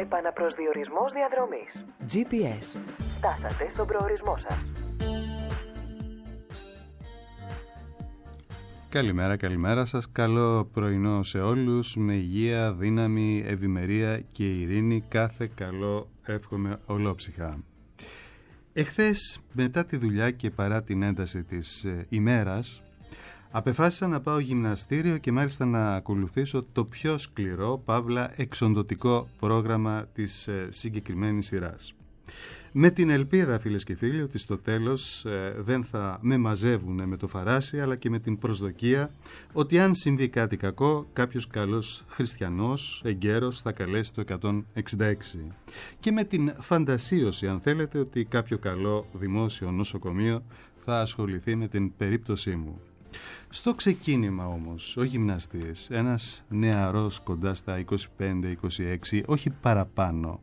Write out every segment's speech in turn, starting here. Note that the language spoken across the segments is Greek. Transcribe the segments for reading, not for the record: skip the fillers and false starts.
Επαναπροσδιορισμός διαδρομής. GPS. Φτάσατε στον προορισμό σας. Καλημέρα σας. Καλό πρωινό σε όλους. Με υγεία, δύναμη, ευημερία και ειρήνη. Κάθε καλό εύχομαι ολόψυχα. Εχθές, μετά τη δουλειά και παρά την ένταση της ημέρας, απεφάσισα να πάω γυμναστήριο και μάλιστα να ακολουθήσω το πιο σκληρό, παύλα εξοντωτικό πρόγραμμα της συγκεκριμένης σειράς. Με την ελπίδα, φίλες και φίλοι, ότι στο τέλος δεν θα με μαζεύουν με το φαράσι, αλλά και με την προσδοκία ότι αν συμβεί κάτι κακό, κάποιος καλός χριστιανός, εγκαίρος, θα καλέσει το 166. Και με την φαντασίωση, αν θέλετε, ότι κάποιο καλό δημόσιο νοσοκομείο θα ασχοληθεί με την περίπτωσή μου. Στο ξεκίνημα όμως, ο γυμναστής, ένας νεαρός κοντά στα 25-26, όχι παραπάνω,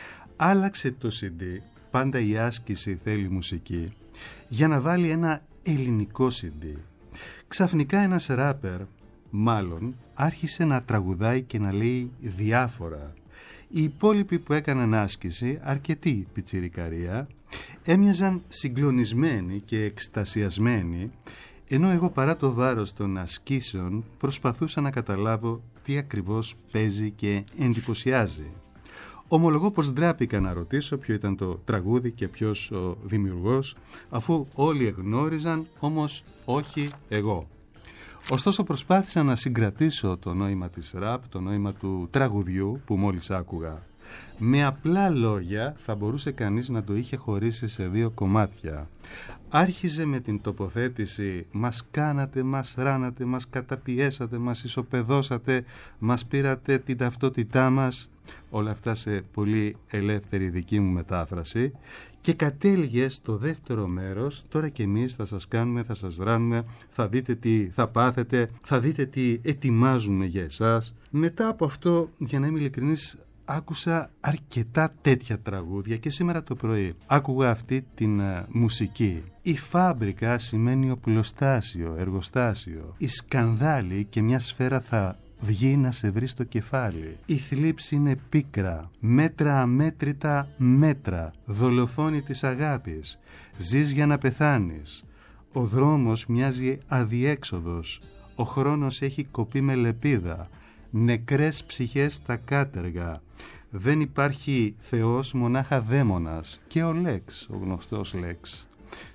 άλλαξε το CD, πάντα η άσκηση θέλει μουσική, για να βάλει ένα ελληνικό CD. Ξαφνικά ένας ράπερ, μάλλον, άρχισε να τραγουδάει και να λέει διάφορα. Οι υπόλοιποι που έκαναν άσκηση, αρκετή πιτσιρικαρία, έμοιαζαν συγκλονισμένοι και εκστασιασμένοι, ενώ εγώ παρά το βάρος των ασκήσεων προσπαθούσα να καταλάβω τι ακριβώς παίζει και εντυπωσιάζει. Ομολογώ πως ντράπηκα να ρωτήσω ποιο ήταν το τραγούδι και ποιος ο δημιουργός, αφού όλοι εγνώριζαν, όμως όχι εγώ. Ωστόσο προσπάθησα να συγκρατήσω το νόημα της ραπ, το νόημα του τραγουδιού που μόλις άκουγα. Με απλά λόγια θα μπορούσε κανείς να το είχε χωρίσει σε δύο κομμάτια. Άρχιζε με την τοποθέτηση «Μας κάνατε, μας ράνατε, μας καταπιέσατε, μας ισοπεδώσατε, μας πήρατε την ταυτότητά μας», όλα αυτά σε πολύ ελεύθερη δική μου μετάφραση, και κατέληγε στο δεύτερο μέρος «Τώρα κι εμείς θα σας κάνουμε, θα σας ράνουμε, θα δείτε τι θα πάθετε, θα δείτε τι ετοιμάζουμε για εσάς». Μετά από αυτό, για να είμαι ειλικρινής, άκουσα αρκετά τέτοια τραγούδια και σήμερα το πρωί άκουγα αυτή την μουσική. Η φάμπρικα σημαίνει οπλοστάσιο, εργοστάσιο. Η σκανδάλη και μια σφαίρα θα βγει να σε βρει στο κεφάλι. Η θλίψη είναι πίκρα, μέτρα αμέτρητα μέτρα, δολοφόνη της αγάπης. Ζεις για να πεθάνεις. Ο δρόμος μοιάζει αδιέξοδος. Ο χρόνος έχει κοπεί με λεπίδα. Νεκρές ψυχές στα κάτεργα. Δεν υπάρχει Θεός, μονάχα δαίμονας. Και ο Λέξ, ο γνωστός Λέξ.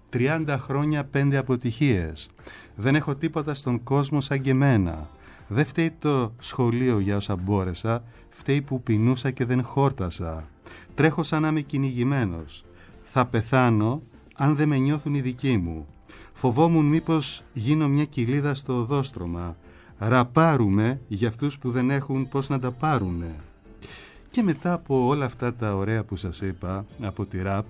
30 χρόνια 5 αποτυχίες. Δεν έχω τίποτα στον κόσμο σαν και εμένα. Δεν φταίει το σχολείο για όσα μπόρεσα, φταίει που πεινούσα και δεν χόρτασα. Τρέχω σαν να είμαι κυνηγημένος. Θα πεθάνω αν δεν με νιώθουν οι δικοί μου. Φοβόμουν μήπως γίνω μια κοιλίδα στο οδόστρωμα. Ραπάρουμε για αυτούς που δεν έχουν πώς να τα πάρουνε. Και μετά από όλα αυτά τα ωραία που σας είπα από τη ραπ,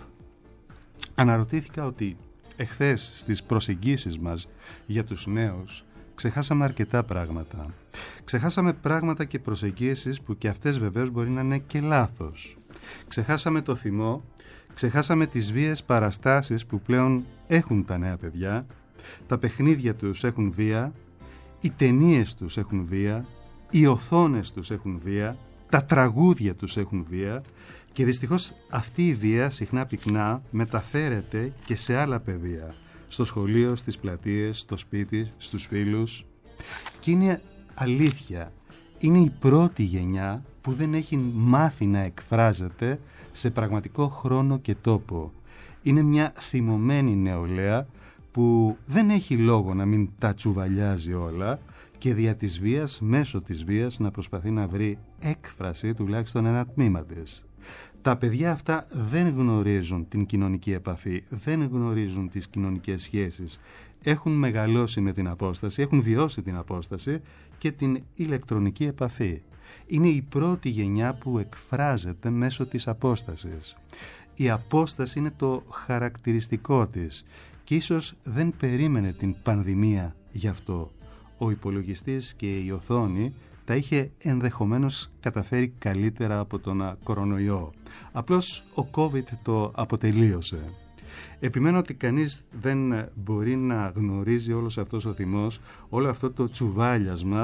αναρωτήθηκα ότι εχθές στις προσεγγίσεις μας για τους νέους ξεχάσαμε αρκετά πράγματα. Ξεχάσαμε πράγματα και προσεγγίσεις που και αυτές βεβαίως μπορεί να είναι και λάθος. Ξεχάσαμε το θυμό, ξεχάσαμε τις βίες παραστάσεις που πλέον έχουν τα νέα παιδιά, τα παιχνίδια τους έχουν βία, οι ταινίες τους έχουν βία, οι οθόνες τους έχουν βία, τα τραγούδια τους έχουν βία και δυστυχώς αυτή η βία συχνά πυκνά μεταφέρεται και σε άλλα πεδία. Στο σχολείο, στις πλατείες, στο σπίτι, στους φίλους. Και είναι αλήθεια, είναι η πρώτη γενιά που δεν έχει μάθει να εκφράζεται σε πραγματικό χρόνο και τόπο. Είναι μια θυμωμένη νεολαία που δεν έχει λόγο να μην τα τσουβαλιάζει όλα και δια της βίας, μέσω της βίας, να προσπαθεί να βρει έκφραση τουλάχιστον ένα τμήμα της. Τα παιδιά αυτά δεν γνωρίζουν την κοινωνική επαφή, δεν γνωρίζουν τις κοινωνικές σχέσεις. Έχουν μεγαλώσει με την απόσταση, έχουν βιώσει την απόσταση και την ηλεκτρονική επαφή. Είναι η πρώτη γενιά που εκφράζεται μέσω της απόστασης. Η απόσταση είναι το χαρακτηριστικό της και ίσως δεν περίμενε την πανδημία γι' αυτό. Ο υπολογιστής και η οθόνη τα είχε ενδεχομένως καταφέρει καλύτερα από τον κορονοϊό. Απλώς ο COVID το αποτελείωσε. Επιμένω ότι κανείς δεν μπορεί να γνωρίζει όλος αυτός ο θυμός, όλο αυτό το τσουβάλιασμα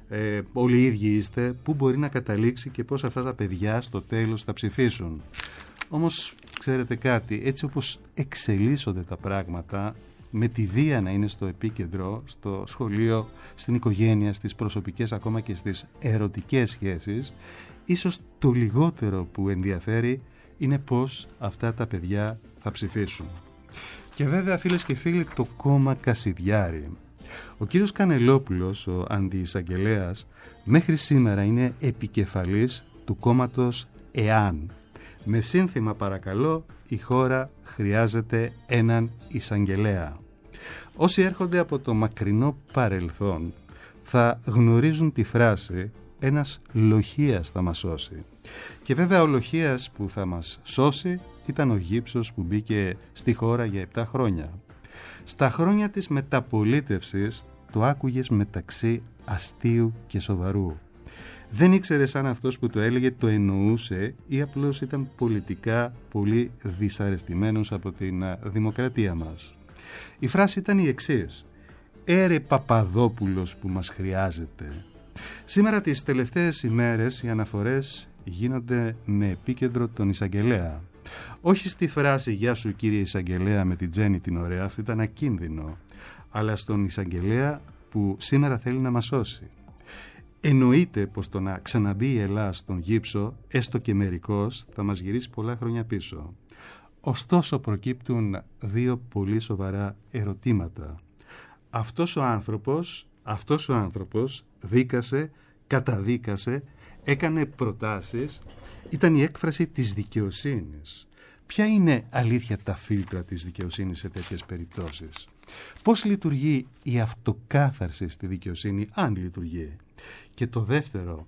όλοι οι ίδιοι είστε, πού μπορεί να καταλήξει και πώς αυτά τα παιδιά στο τέλος θα ψηφίσουν. Όμως ξέρετε κάτι, έτσι όπως εξελίσσονται τα πράγματα, με τη βία να είναι στο επίκεντρο, στο σχολείο, στην οικογένεια, στις προσωπικές, ακόμα και στις ερωτικές σχέσεις, ίσως το λιγότερο που ενδιαφέρει είναι πώς αυτά τα παιδιά θα ψηφίσουν. Και βέβαια, φίλες και φίλοι, το κόμμα Κασιδιάρη. Ο κύριος Κανελόπουλος, ο αντιεισαγγελέας, μέχρι σήμερα είναι επικεφαλής του κόμματος ΕΑΝ. Με σύνθημα, παρακαλώ, η χώρα χρειάζεται έναν εισαγγελέα. Όσοι έρχονται από το μακρινό παρελθόν θα γνωρίζουν τη φράση «ένας λοχίας θα μας σώσει». Και βέβαια ο λοχίας που θα μας σώσει ήταν ο Γύψος που μπήκε στη χώρα για 7 χρόνια. Στα χρόνια της μεταπολίτευσης το άκουγες μεταξύ αστείου και σοβαρού. Δεν ήξερες αν αυτός που το έλεγε το εννοούσε ή απλώς ήταν πολιτικά πολύ δυσαρεστημένος από την δημοκρατία μας. Η φράση ήταν η εξής: «Έρε Παπαδόπουλος που μας χρειάζεται». Σήμερα τις τελευταίες ημέρες οι αναφορές γίνονται με επίκεντρο τον εισαγγελέα. Όχι στη φράση «Γεια σου κύριε εισαγγελέα» με την Τζέννη την ωραία, αυτό ήταν ακίνδυνο, αλλά στον εισαγγελέα που σήμερα θέλει να μας σώσει. Εννοείται πως το να ξαναμπεί η Ελλάδα στον Γύψο, έστω και μερικώς, θα μας γυρίσει πολλά χρόνια πίσω. Ωστόσο προκύπτουν δύο πολύ σοβαρά ερωτήματα. Αυτός ο άνθρωπος δίκασε, καταδίκασε, έκανε προτάσεις, ήταν η έκφραση της δικαιοσύνης. Ποια είναι αλήθεια τα φίλτρα της δικαιοσύνης σε τέτοιες περιπτώσεις? Πώς λειτουργεί η αυτοκάθαρση στη δικαιοσύνη, αν λειτουργεί? Και το δεύτερο,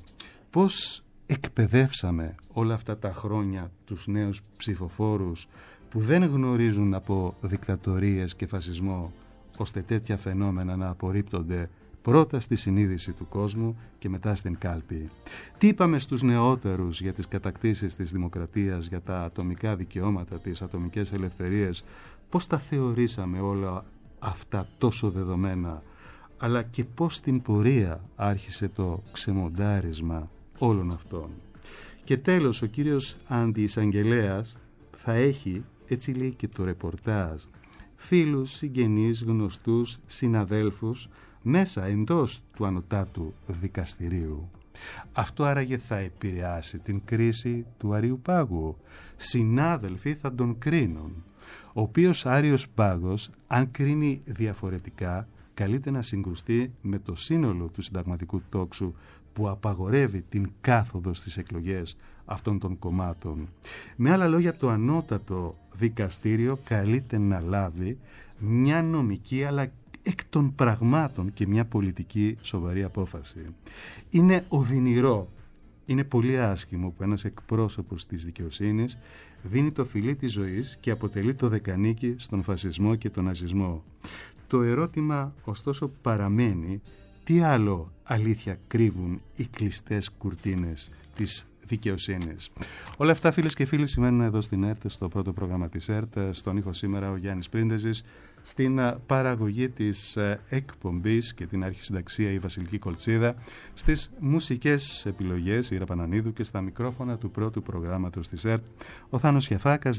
πώς εκπαιδεύσαμε όλα αυτά τα χρόνια τους νέους ψηφοφόρους που δεν γνωρίζουν από δικτατορίες και φασισμό, ώστε τέτοια φαινόμενα να απορρίπτονται πρώτα στη συνείδηση του κόσμου και μετά στην κάλπη? Τι είπαμε στους νεότερους για τις κατακτήσεις της δημοκρατίας, για τα ατομικά δικαιώματα, τις ατομικές ελευθερίες? Πώς τα θεωρήσαμε όλα αυτά τόσο δεδομένα? Αλλά και πώς στην πορεία άρχισε το ξεμοντάρισμα όλων αυτών? Και τέλος, ο κύριος αντιεισαγγελέας θα έχει, έτσι λέει και το ρεπορτάζ, φίλους, συγγενείς, γνωστούς, συναδέλφους μέσα εντός του ανωτάτου δικαστηρίου. Αυτό άραγε θα επηρεάσει την κρίση του Αρείου Πάγου? Συνάδελφοι θα τον κρίνουν. Ο οποίος Άρειος Πάγος, αν κρίνει διαφορετικά, καλείται να συγκρουστεί με το σύνολο του συνταγματικού τόξου που απαγορεύει την κάθοδο στις εκλογές αυτών των κομμάτων. Με άλλα λόγια, το ανώτατο δικαστήριο καλείται να λάβει μια νομική αλλά εκ των πραγμάτων και μια πολιτική σοβαρή απόφαση. Είναι οδυνηρό, είναι πολύ άσχημο που ένας εκπρόσωπος της δικαιοσύνης δίνει το φιλί της ζωής και αποτελεί το δεκανίκι στον φασισμό και τον ναζισμό. Το ερώτημα ωστόσο παραμένει: τι άλλο αλήθεια κρύβουν οι κλειστές κουρτίνες της δικαιοσύνης? Όλα αυτά, φίλες και φίλοι, σημαίνουν εδώ στην ΕΡΤ, στο πρώτο πρόγραμμα της ΕΡΤ. Στον ήχο σήμερα ο Γιάννης Πρίντεζης, στην παραγωγή της εκπομπής και την αρχισυνταξία η Βασιλική Κολτσίδα, στις μουσικές επιλογές η Ήρα Πανανίδου και στα μικρόφωνα του πρώτου προγράμματος της ΕΡΤ ο Θάνος Χιαφάκας.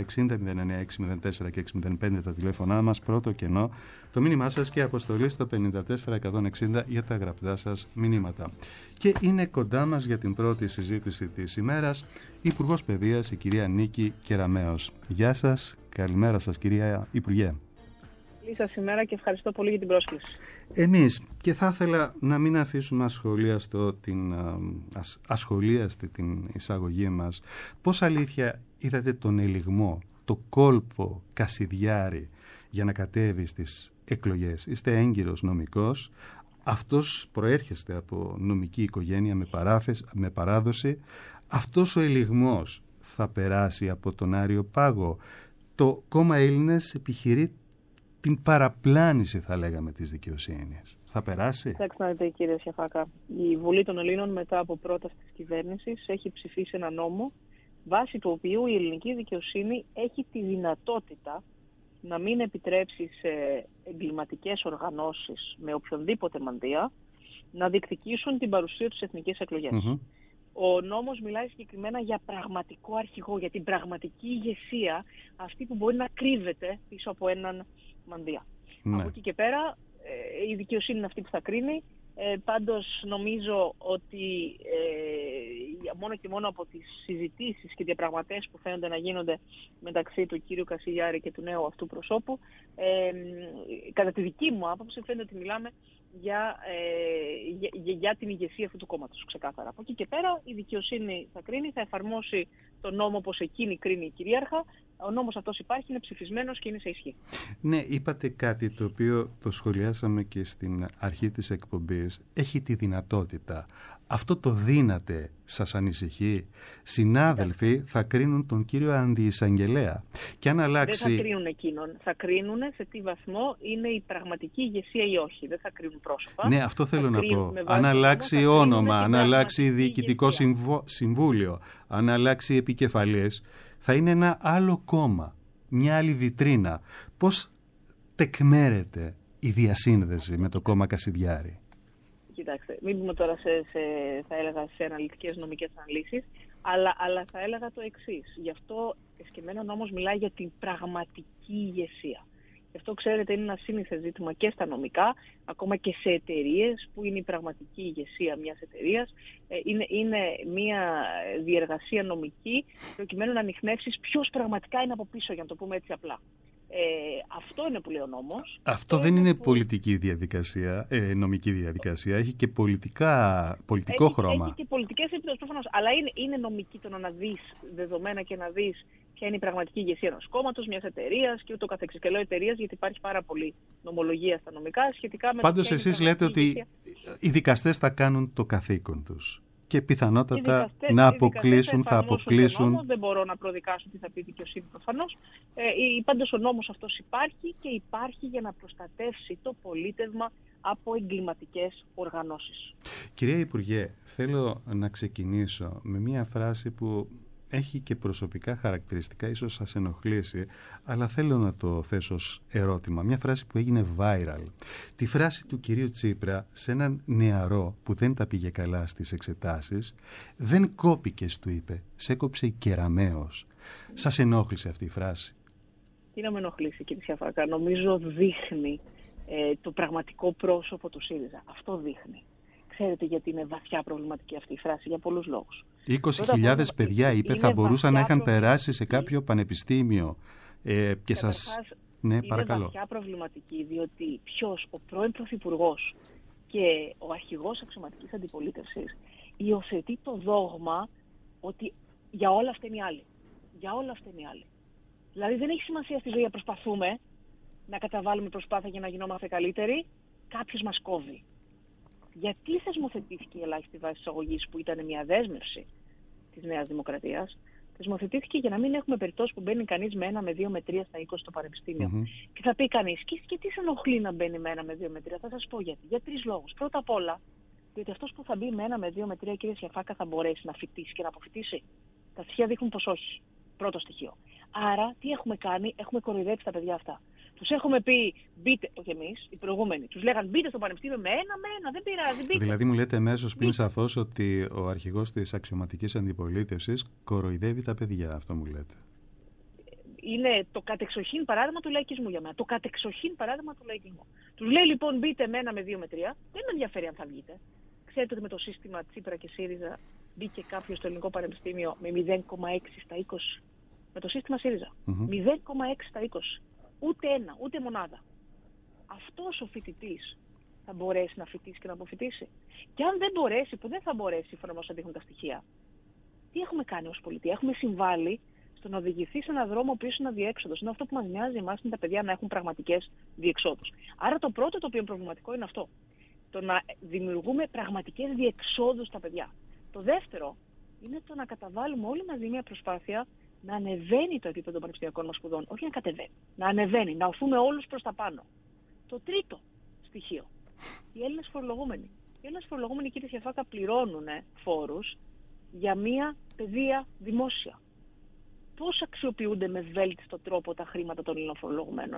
210-60-09-604 και 605 τα τηλέφωνά μας, πρώτο κενό το μήνυμά σας και αποστολή στο 54160 για τα γραπτά σας μηνύματα. Και είναι κοντά μας για την πρώτη συζήτηση της ημέρας η Υπουργός Παιδείας, η κυρία Νίκη Κεραμέως. Γεια σας, καλημέρα σας κυρία Υπουργέ. Καλή σας ημέρα και ευχαριστώ πολύ για την πρόσκληση. Εμείς, και θα ήθελα να μην αφήσουμε ασχολίαστη την εισαγωγή μας, πώς αλήθεια είδατε τον ελιγμό, το κόλπο Κασιδιάρη για να κατέβει στις εκλογές? Είστε έγκυρος νομικός, αυτός προέρχεστε από νομική οικογένεια με παράδοση. Αυτός ο ελιγμός θα περάσει από τον Άριο Πάγο? Το κόμμα Έλληνες επιχειρεί την παραπλάνηση, θα λέγαμε, της δικαιοσύνης. Θα περάσει? Κοιτάξτε να δείτε, κύριε Σιαφάκα. Η Βουλή των Ελλήνων, μετά από πρόταση της κυβέρνησης, έχει ψηφίσει ένα νόμο βάσει του οποίου η ελληνική δικαιοσύνη έχει τη δυνατότητα να μην επιτρέψει σε εγκληματικές οργανώσεις με οποιονδήποτε μανδύα να διεκδικήσουν την παρουσία τους στις εθνικές εκλογές. Ο νόμος μιλάει συγκεκριμένα για πραγματικό αρχηγό, για την πραγματική ηγεσία, αυτή που μπορεί να κρύβεται πίσω από έναν μανδύα. Από εκεί και πέρα η δικαιοσύνη είναι αυτή που θα κρίνει. Πάντως νομίζω ότι μόνο και μόνο από τις συζητήσεις και διαπραγματεύσεις που φαίνονται να γίνονται μεταξύ του κύριου Κασιλιάρη και του νέου αυτού προσώπου, κατά τη δική μου άποψη φαίνεται ότι μιλάμε για την ηγεσία αυτού του κόμματος, ξεκάθαρα. Από εκεί και πέρα η δικαιοσύνη θα κρίνει, θα εφαρμόσει τον νόμο όπως εκείνη κρίνει η κυρίαρχα. Ο νόμος αυτός υπάρχει, είναι ψηφισμένος και είναι σε ισχύ. Ναι, είπατε κάτι το οποίο το σχολιάσαμε και στην αρχή της εκπομπής. Έχει τη δυνατότητα. Αυτό το δύναται, σας ανησυχεί? Συνάδελφοι θα κρίνουν τον κύριο Αντιεισαγγελέα. Και αν αλλάξει... Δεν θα κρίνουν εκείνον. Θα κρίνουν σε τι βαθμό είναι η πραγματική ηγεσία ή όχι. Δεν θα κρίνουν πρόσωπα. Ναι, αυτό θέλω να πω. Αν αλλάξει όνομα, αν αλλάξει διοικητικό συμβούλιο, αν αλλάξει επικεφαλής, θα είναι ένα άλλο κόμμα, μια άλλη βιτρίνα. Πώς τεκμέρεται η διασύνδεση με το κόμμα Κασιδιάρη? Κοιτάξτε, μην πούμε τώρα θα έλεγα σε αναλυτικές νομικές αναλύσεις, αλλά θα έλεγα το εξής. Γι' αυτό εσκεμμένα ο νόμος μιλάει για την πραγματική ηγεσία. Γι' αυτό, ξέρετε, είναι ένα σύνηθε ζήτημα και στα ακόμα και σε εταιρείες, που είναι η πραγματική ηγεσία μιας εταιρείας. Είναι μια διεργασία νομική, προκειμένου να ανιχνεύσεις ποιος πραγματικά είναι από πίσω, για να το πούμε έτσι απλά. Αυτό είναι που λέει ο νόμος. Αυτό δεν είναι πολιτική διαδικασία, νομική διαδικασία. Έχει και πολιτικό χρώμα. Έχει και πολιτικές επιπτώσεις προφανώς. Αλλά είναι νομική το να δεις δεδομένα και να δεις ποια είναι η πραγματική ηγεσία ενός κόμματος, μιας εταιρείας και ούτω καθεξής. Και λέω εταιρείας γιατί υπάρχει πάρα πολλή νομολογία στα νομικά σχετικά με. Πάντως εσείς λέτε ότι οι δικαστές θα κάνουν το καθήκον τους. Και πιθανότατα να αποκλείσουν, θα αποκλείσουν. Νόμος, δεν μπορώ να προδικάσω τι θα πει η δικαιοσύνη προφανώς. Πάντως ο νόμος αυτός υπάρχει και υπάρχει για να προστατεύσει το πολίτευμα από εγκληματικές οργανώσεις. Κυρία Υπουργέ, θέλω να ξεκινήσω με μια φράση που έχει και προσωπικά χαρακτηριστικά, ίσως σας ενοχλήσει, αλλά θέλω να το θέσω ως ερώτημα. Μια φράση που έγινε viral. Τη φράση του κυρίου Τσίπρα σε έναν νεαρό που δεν τα πήγε καλά στις εξετάσεις. «Δεν κόπηκες», του είπε, «σε έκοψε κεραμέως». Σας ενόχλησε αυτή η φράση? Τι να με ενοχλήσει, κύριε Σιαφάκα? Νομίζω δείχνει το πραγματικό πρόσωπο του ΣΥΡΙΖΑ. Αυτό δείχνει. Ξέρετε γιατί είναι βαθιά προβληματική αυτή η φράση? Για πολλούς λόγους. 20.000 παιδιά, είπε, θα μπορούσαν να είχαν περάσει σε κάποιο πανεπιστήμιο. Και σας... Ναι, παρακαλώ. Είναι βαθιά προβληματική, διότι ο πρώην Πρωθυπουργός και ο αρχηγός αξιωματικής αντιπολίτευσης υιοθετεί το δόγμα ότι για όλα φταίνει οι άλλοι. Για όλα φταίνει οι άλλοι. Δηλαδή δεν έχει σημασία στη ζωή να προσπαθούμε να καταβάλουμε προσπάθεια για να γινόμαστε καλύτεροι. Κάποιος μας κόβει. Γιατί θεσμοθετήθηκε η ελάχιστη βάση εισαγωγής, που ήταν μια δέσμευση της Νέας Δημοκρατίας? Θεσμοθετήθηκε για να μην έχουμε περιπτώσεις που μπαίνει κανείς με 1, με 2, με 3 στα 20 στο πανεπιστήμιο. Και θα πει κανείς, και τι σε ενοχλεί να μπαίνει με 1, με 2, με 3? Θα σας πω γιατί. Για 3 λόγους. Πρώτα απ' όλα, διότι αυτός που θα μπει με 1, με 2, με 3, κύριε Σιαφάκα, θα μπορέσει να φοιτήσει και να αποφοιτήσει. Τα στοιχεία δείχνουν πως όχι. Πρώτο στοιχείο. Άρα, τι έχουμε κάνει? Έχουμε κοροϊδέψει τα παιδιά αυτά. Τους έχουμε πει, μπείτε, όχι εμείς, οι προηγούμενοι. Τους λέγαν, μπείτε στο πανεπιστήμιο με 1, δεν πειράζει, μπείτε. Δηλαδή μου λέτε αμέσως πριν σαφώς ότι ο αρχηγός της αξιωματικής αντιπολίτευσης κοροϊδεύει τα παιδιά, αυτό μου λέτε? Είναι το κατεξοχήν παράδειγμα του λαϊκισμού για μένα. Το κατεξοχήν παράδειγμα του λαϊκισμού. Τους λέει λοιπόν, μπείτε με 1, με 2, με 3. Δεν με ενδιαφέρει αν θα βγείτε. Ξέρετε ότι με το σύστημα Τσίπρα και ΣΥΡΙΖΑ μπήκε κάποιος στο ελληνικό πανεπιστήμιο με 0,6 στα 20. Με το σύστημα ΣΥΡΙΖΑ. 0,6 στα 20. Ούτε ένα, ούτε μονάδα. Αυτός ο φοιτητής θα μπορέσει να φοιτήσει και να αποφοιτήσει? Και αν δεν μπορέσει, που δεν θα μπορέσει σύμφωνα με όσα δείχνουν τα στοιχεία, τι έχουμε κάνει ως πολιτεία? Έχουμε συμβάλει στο να οδηγηθεί σε έναν δρόμο που είναι αδιέξοδος. Είναι αυτό που μας νοιάζει εμάς, είναι τα παιδιά να έχουν πραγματικές διεξόδους. Άρα το πρώτο το οποίο είναι προβληματικό είναι αυτό. Το να δημιουργούμε πραγματικές διεξόδους στα παιδιά. Το δεύτερο είναι το να καταβάλουμε όλοι μαζί μια προσπάθεια να ανεβαίνει το επίπεδο των πανεπιστημιακών μας σπουδών, όχι να κατεβαίνει. Να ανεβαίνει, να οθούμε όλους προς τα πάνω. Το τρίτο στοιχείο. Οι Έλληνες φορολογούμενοι. Οι Έλληνες φορολογούμενοι, κύριε Σιαφάκα, πληρώνουν φόρους για μια παιδεία δημόσια. Πώς αξιοποιούνται με βέλτιστο τρόπο τα χρήματα των Έλληνων φορολογουμένων?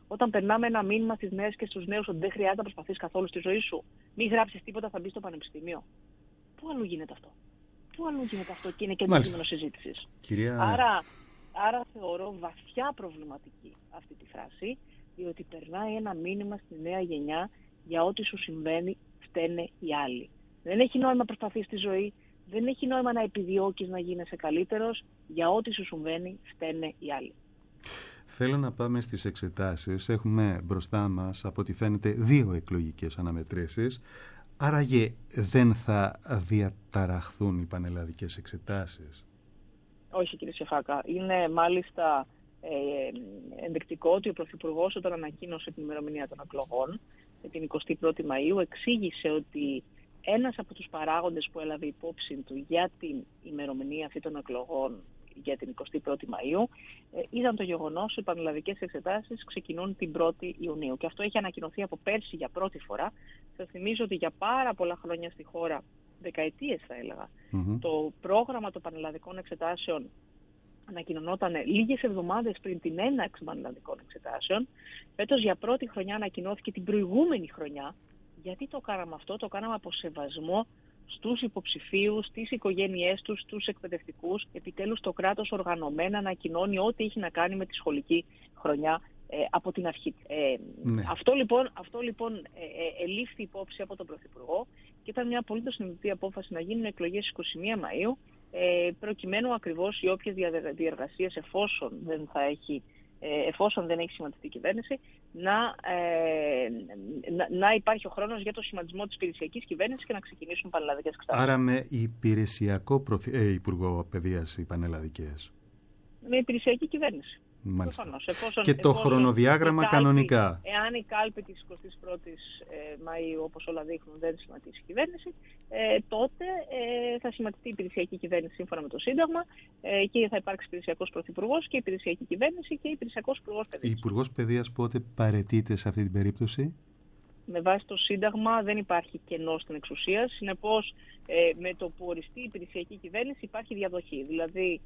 Όταν περνάμε ένα μήνυμα στις νέες και στους νέους ότι δεν χρειάζεται να προσπαθείς καθόλου στη ζωή σου, μην γράψεις τίποτα, θα μπεις στο πανεπιστήμιο. Πού αλλού γίνεται αυτό? Πού αλλού γίνεται αυτό και είναι και αντικείμενο συζήτησης? Άρα θεωρώ βαθιά προβληματική αυτή τη φράση, διότι περνάει ένα μήνυμα στη νέα γενιά για ό,τι σου συμβαίνει φταίνε οι άλλοι. Δεν έχει νόημα να προσπαθείς στη ζωή, δεν έχει νόημα να επιδιώκεις να γίνεσαι καλύτερος, για ό,τι σου συμβαίνει φταίνε οι άλλοι. Θέλω να πάμε στις εξετάσεις. Έχουμε μπροστά μας, από ό,τι φαίνεται, 2 εκλογικές αναμετρήσεις. Άραγε δεν θα διαταραχθούν οι πανελλαδικές εξετάσεις? Όχι, κύριε Σεφάκα. Είναι μάλιστα ενδεικτικό ότι ο Πρωθυπουργός, όταν ανακοίνωσε την ημερομηνία των εκλογών, την 21η Μαΐου, εξήγησε ότι ένας από τους παράγοντες που έλαβε υπόψη του για την ημερομηνία αυτή των εκλογών για την 21η Μαΐου ήταν το γεγονός ότι οι πανελλαδικές εξετάσεις ξεκινούν την 1η Ιουνίου. Και αυτό έχει ανακοινωθεί από πέρσι για πρώτη φορά. Σας θυμίζω ότι για πάρα πολλά χρόνια στη χώρα, δεκαετίες θα έλεγα, το πρόγραμμα των πανελλαδικών εξετάσεων ανακοινωνόταν λίγες εβδομάδες πριν την έναρξη πανελλαδικών εξετάσεων. Φέτος για πρώτη χρονιά ανακοινώθηκε την προηγούμενη χρονιά. Γιατί το κάναμε αυτό? Το κάναμε από σεβασμό στους υποψηφίους, στις οικογένειές τους, στους εκπαιδευτικούς. Επιτέλους το κράτος οργανωμένα ανακοινώνει ό,τι έχει να κάνει με τη σχολική χρονιά από την αρχή. Ναι. Αυτό λοιπόν ελήφθη υπόψη από τον Πρωθυπουργό και ήταν μια απολύτως συνειδητή απόφαση να γίνουν εκλογές 21 Μαΐου, προκειμένου ακριβώς οι όποιες διεργασίες, εφόσον δεν έχει σχηματιστεί η κυβέρνηση, να υπάρχει ο χρόνος για το σχηματισμό της υπηρεσιακής κυβέρνησης και να ξεκινήσουν πανελλαδικές εξετάσεις. Άρα με υπηρεσιακό Υπουργό Παιδείας οι πανελλαδικές? Με υπηρεσιακή κυβέρνηση. Μάλιστα. Και το χρονοδιάγραμμα κανονικά. Εάν η κάλπη της 21ης Μαΐου, όπως όλα δείχνουν, δεν σχηματίσει η κυβέρνηση, τότε θα σχηματιστεί η υπηρεσιακή κυβέρνηση σύμφωνα με το Σύνταγμα και θα υπάρξει υπηρεσιακός πρωθυπουργός και υπηρεσιακή κυβέρνηση και υπηρεσιακός υπουργός παιδείας. Η υπουργός παιδείας πότε παραιτείται σε αυτή την περίπτωση? Με βάση το Σύνταγμα δεν υπάρχει κενό στην εξουσία. Συνεπώς, με το που οριστεί η υπηρεσιακή κυβέρνηση υπάρχει διαδοχή. Δηλαδή,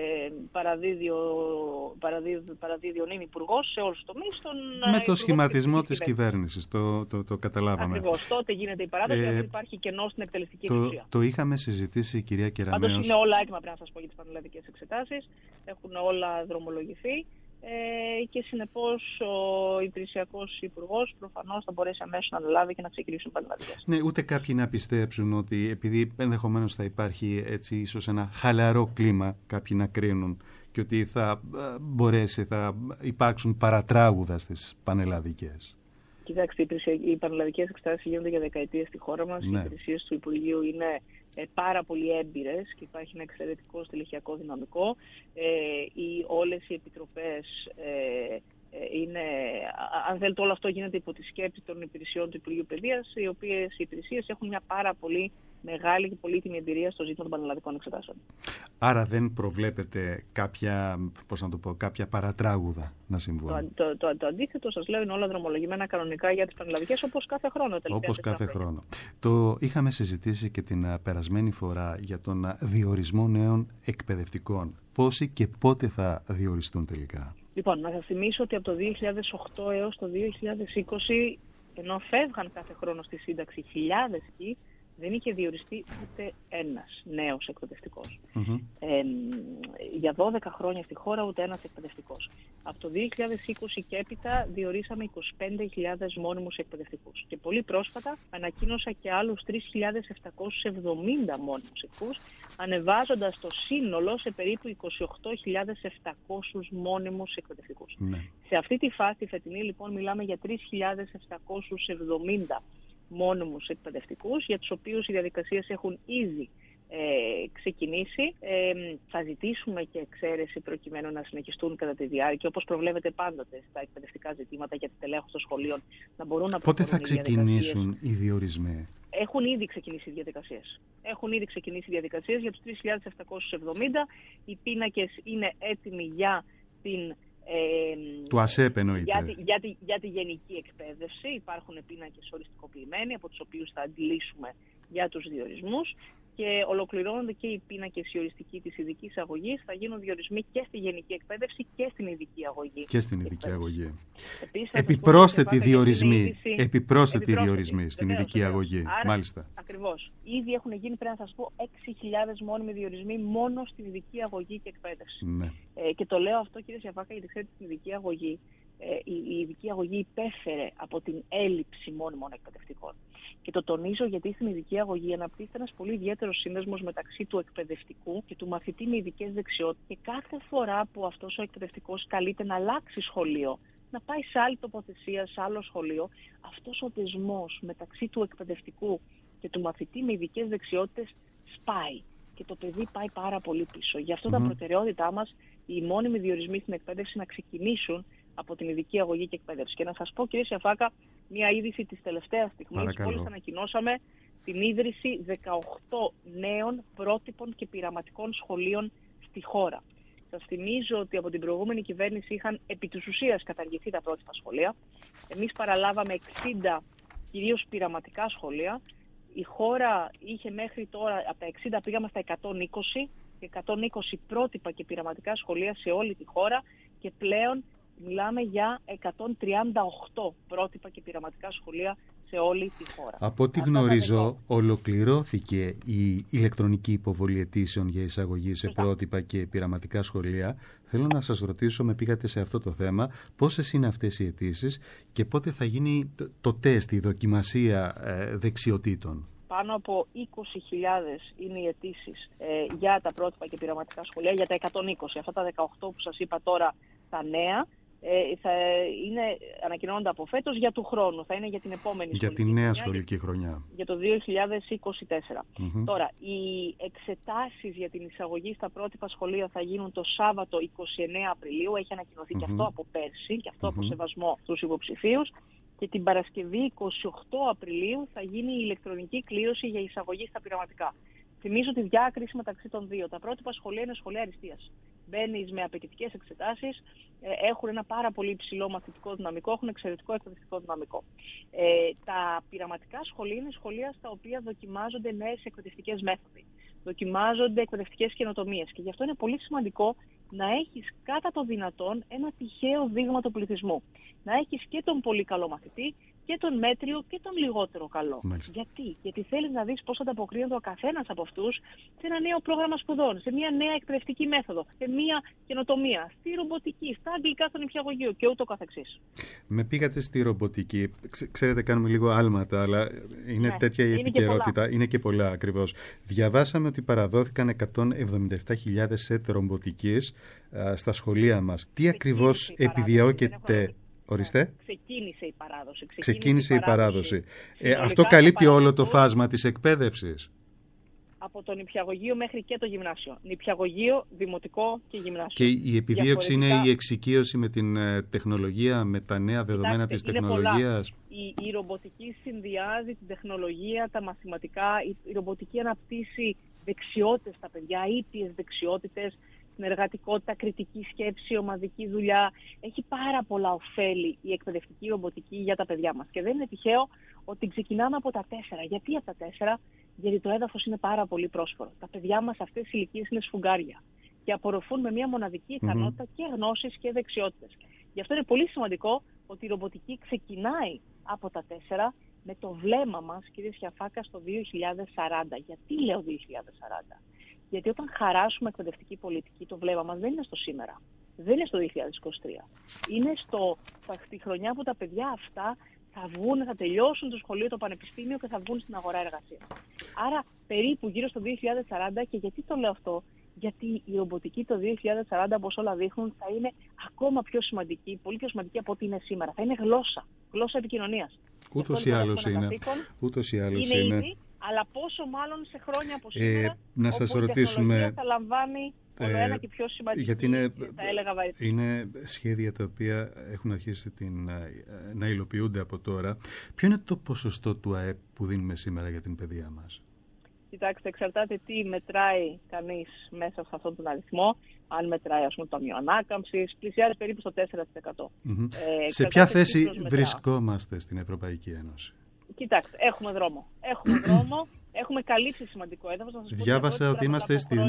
παραδίδει ο νυν υπουργός σε όλους τους τομείς. Με το σχηματισμό της κυβέρνησης, το καταλάβαμε. Ακριβώς, τότε γίνεται η παράδοση, γιατί υπάρχει κενό στην εκτελεστική εξουσία. Το είχαμε συζητήσει, κυρία Κεραμέως. Πάντως είναι όλα έτοιμα, πρέπει να σας πω, για τις πανελλαδικές εξετάσεις. Έχουν όλα δρομολογηθεί. Και συνεπώς ο υπηρεσιακός υπουργός προφανώς θα μπορέσει αμέσως να αναλάβει και να ξεκινήσουν πανελλαδικές. Ναι, ούτε κάποιοι να πιστέψουν ότι επειδή ενδεχομένως θα υπάρχει έτσι ίσως ένα χαλαρό κλίμα, κάποιοι να κρίνουν, και ότι θα υπάρξουν παρατράγουδα στις πανελλαδικές. Κοιτάξτε, οι πανελλαδικές εξετάσεις γίνονται για δεκαετίες στη χώρα μας. Ναι. Οι υπηρεσίες του Υπουργείου είναι πάρα πολύ έμπειρες και υπάρχει ένα εξαιρετικό στελεχειακό δυναμικό. Όλες οι επιτροπές είναι, αν θέλετε, όλο αυτό γίνεται υπό τη σκέψη των υπηρεσιών του Υπουργείου Παιδείας, οι οποίες οι υπηρεσίες έχουν μια πάρα πολύ μεγάλη και πολύτιμη εμπειρία στο ζήτημα των πανελλαδικών εξετάσεων. Άρα δεν προβλέπετε κάποια παρατράγουδα να συμβούν? Το αντίθετο, σας λέω, είναι όλα δρομολογημένα κανονικά για τις πανελλαδικές, όπως κάθε χρόνο. Όπως κάθε χρόνο. Το είχαμε συζητήσει και την περασμένη φορά για τον διορισμό νέων εκπαιδευτικών. Πόσοι και πότε θα διοριστούν τελικά? Λοιπόν, να σας θυμίσω ότι από το 2008 έως το 2020, ενώ φεύγαν κάθε χρόνο στη σύνταξη χιλιάδες εκεί, δεν είχε διοριστεί ούτε ένας νέος εκπαιδευτικός. Για 12 χρόνια στη χώρα ούτε ένας εκπαιδευτικός. Από το 2020 και έπειτα διορίσαμε 25.000 μόνιμους εκπαιδευτικούς. Και πολύ πρόσφατα ανακοίνωσα και άλλους 3.770 μόνιμους εκπαιδευτικούς, ανεβάζοντας το σύνολο σε περίπου 28.700 μόνιμους εκπαιδευτικούς. Σε αυτή τη φάση, φετινή, λοιπόν, μιλάμε για 3.770 μόνιμους εκπαιδευτικούς, για τους οποίους οι διαδικασίες έχουν ήδη ξεκινήσει. Θα ζητήσουμε και εξαίρεση προκειμένου να συνεχιστούν κατά τη διάρκεια, όπως προβλέπεται πάντοτε στα εκπαιδευτικά ζητήματα για τη τελέχωση των σχολείων, να μπορούν να Πότε θα ξεκινήσουν οι διορισμοί? Έχουν ήδη ξεκινήσει οι διαδικασίες. Για τους 3.770. Οι πίνακες είναι έτοιμοι για την του ΑΣΕΠ εννοείται. Για τη γενική εκπαίδευση υπάρχουν πίνακες οριστικοποιημένοι από τους οποίους θα αντιλήσουμε για τους διορισμούς και ολοκληρώνονται και οι πίνακες οι οριστικοί της ειδικής αγωγής. Θα γίνουν διορισμοί και στη γενική εκπαίδευση και στην ειδική αγωγή. Και στην ειδική αγωγή. Επίσης, Επιπρόσθετοι διορισμοί στην ειδική αγωγή. Άρα, μάλιστα. Ακριβώς. Ήδη έχουν γίνει, πρέπει να σας πω, 6.000 μόνιμοι διορισμοί μόνο στην ειδική αγωγή και εκπαίδευση. Ναι. Και το λέω αυτό, κύριε Σιαφάκα, γιατί ξέρετε την ειδική αγωγή. Η ειδική αγωγή υπέφερε από την έλλειψη μόνιμων εκπαιδευτικών. Και το τονίζω γιατί στην ειδική αγωγή αναπτύσσεται ένας πολύ ιδιαίτερος σύνδεσμος μεταξύ του εκπαιδευτικού και του μαθητή με ειδικές δεξιότητες. Και κάθε φορά που αυτός ο εκπαιδευτικός καλείται να αλλάξει σχολείο, να πάει σε άλλη τοποθεσία, σε άλλο σχολείο, αυτός ο δεσμός μεταξύ του εκπαιδευτικού και του μαθητή με ειδικές δεξιότητες σπάει. Και το παιδί πάει πάρα πολύ πίσω. Γι' αυτό τα προτεραιότητά μας, οι μόνιμοι διορισμοί στην εκπαίδευση να ξεκινήσουν από την ειδική αγωγή και εκπαίδευση. Και να σας πω, κύριε Σιαφάκα, μια είδηση της τελευταίας στιγμής. Μόλις ανακοινώσαμε την ίδρυση 18 νέων πρότυπων και πειραματικών σχολείων στη χώρα. Σας θυμίζω ότι από την προηγούμενη κυβέρνηση είχαν επί της ουσίας καταργηθεί τα πρότυπα σχολεία. Εμείς παραλάβαμε 60 κυρίως πειραματικά σχολεία. Η χώρα είχε μέχρι τώρα, από τα 60 πήγαμε στα 120 και 120 πρότυπα και πειραματικά σχολεία σε όλη τη χώρα και πλέον μιλάμε για 138 πρότυπα και πειραματικά σχολεία σε όλη τη χώρα. Από ό,τι γνωρίζω, ολοκληρώθηκε η ηλεκτρονική υποβολή αιτήσεων για εισαγωγή σε πρότυπα και πειραματικά σχολεία. Θέλω να σας ρωτήσω, με πήγατε σε αυτό το θέμα, πόσες είναι αυτές οι αιτήσεις και πότε θα γίνει το τεστ, η δοκιμασία δεξιοτήτων. Πάνω από 20.000 είναι οι αιτήσεις για τα πρότυπα και πειραματικά σχολεία, για τα 120. Αυτά τα 18 που σας είπα τώρα, τα νέα, θα είναι, ανακοινώνονται από φέτος για του χρόνου. Θα είναι για την επόμενη για τη νέα σχολική χρονιά. Για το 2024. Τώρα, οι εξετάσεις για την εισαγωγή στα πρότυπα σχολεία θα γίνουν το Σάββατο 29 Απριλίου. Έχει ανακοινωθεί και αυτό από πέρσι, και αυτό από σεβασμό στους υποψηφίους. Και την Παρασκευή 28 Απριλίου θα γίνει η ηλεκτρονική κλήρωση για εισαγωγή στα πειραματικά. Θυμίζω τη διάκριση μεταξύ των δύο. Τα πρότυπα σχολεία είναι σχολεία αριστείας. Μπαίνεις με απαιτητικές εξετάσεις, έχουν ένα πάρα πολύ υψηλό μαθητικό δυναμικό, έχουν εξαιρετικό εκπαιδευτικό δυναμικό. Τα πειραματικά σχολεία είναι σχολεία στα οποία δοκιμάζονται νέες εκπαιδευτικές μέθοδοι. Δοκιμάζονται εκπαιδευτικές καινοτομίες. Και γι' αυτό είναι πολύ σημαντικό να έχεις κατά το δυνατόν ένα τυχαίο δείγμα του πληθυσμού. Να έχεις και τον πολύ καλό μαθητή και τον μέτριο και τον λιγότερο καλό. Μάλιστα. Γιατί θέλεις να δεις πώς ανταποκρίνεται ο καθένας από αυτούς σε ένα νέο πρόγραμμα σπουδών, σε μια νέα εκπαιδευτική μέθοδο, σε μια καινοτομία, στη ρομποτική, στα αγγλικά, στο νηπιαγωγείο και ούτω καθεξής. Με πήγατε στη ρομποτική. Ξέρετε, κάνουμε λίγο άλματα, αλλά είναι τέτοια η επικαιρότητα. Είναι και πολλά ακριβώς. Διαβάσαμε ότι παραδόθηκαν 177.000 σετ ρομποτικής στα σχολεία μας. Τι ακριβώς επιδιώκεται? Ορίστε. Ξεκίνησε η παράδοση. Αυτό καλύπτει όλο το φάσμα της εκπαίδευσης. Από το νηπιαγωγείο μέχρι και το γυμνάσιο. Νηπιαγωγείο, δημοτικό και γυμνάσιο. Και η επιδίωξη είναι η εξοικείωση με την τεχνολογία, με τα νέα δεδομένα της τεχνολογίας. Η ρομποτική συνδυάζει την τεχνολογία, τα μαθηματικά. Η ρομποτική αναπτύσσει δεξιότητες στα παιδιά, ήπιες δεξιότητες, συνεργατικότητα, κριτική σκέψη, ομαδική δουλειά. Έχει πάρα πολλά ωφέλη η εκπαιδευτική ρομποτική για τα παιδιά μας. Και δεν είναι τυχαίο ότι ξεκινάμε από τα 4. Γιατί από τα 4? Γιατί το έδαφος είναι πάρα πολύ πρόσφορο. Τα παιδιά μας αυτές οι ηλικίες είναι σφουγγάρια και απορροφούν με μια μοναδική ικανότητα και γνώσεις και δεξιότητες. Γι' αυτό είναι πολύ σημαντικό ότι η ρομποτική ξεκινάει από τα 4 με το βλέμμα μας, κύριε Σιαφάκα, στο 2040. Γιατί λέω 2040? Γιατί όταν χαράσουμε εκπαιδευτική πολιτική, το βλέμμα μας δεν είναι στο σήμερα. Δεν είναι στο 2023. Είναι στη χρονιά που τα παιδιά αυτά θα τελειώσουν το σχολείο, το πανεπιστήμιο και θα βγουν στην αγορά εργασίας. Άρα περίπου γύρω στο 2040. Και γιατί το λέω αυτό? Γιατί η ρομποτική το 2040, όπως όλα δείχνουν, θα είναι ακόμα πιο σημαντική, πολύ πιο σημαντική από ό,τι είναι σήμερα. Θα είναι γλώσσα επικοινωνίας. Ούτως ή άλλως είναι. Ήδη, αλλά πόσο μάλλον σε χρόνια από σήμερα, να σας ρωτήσουμε, θα λαμβάνει όλο ένα και πιο σημαντική, γιατί είναι σχέδια τα οποία έχουν αρχίσει να υλοποιούνται από τώρα. Ποιο είναι το ποσοστό του ΑΕΠ που δίνουμε σήμερα για την παιδεία μας? Κοιτάξτε, εξαρτάται τι μετράει κανείς μέσα σε αυτόν τον αριθμό. Αν μετράει, ας πούμε, το Ταμείο Ανάκαμψης, πλησιάζει περίπου στο 4%. Σε ποια θέση βρισκόμαστε στην Ευρωπαϊκή Ένωση? Κοιτάξτε, έχουμε δρόμο. Έχουμε καλύψει σημαντικό έδαφος. Διάβασα ότι είμαστε στην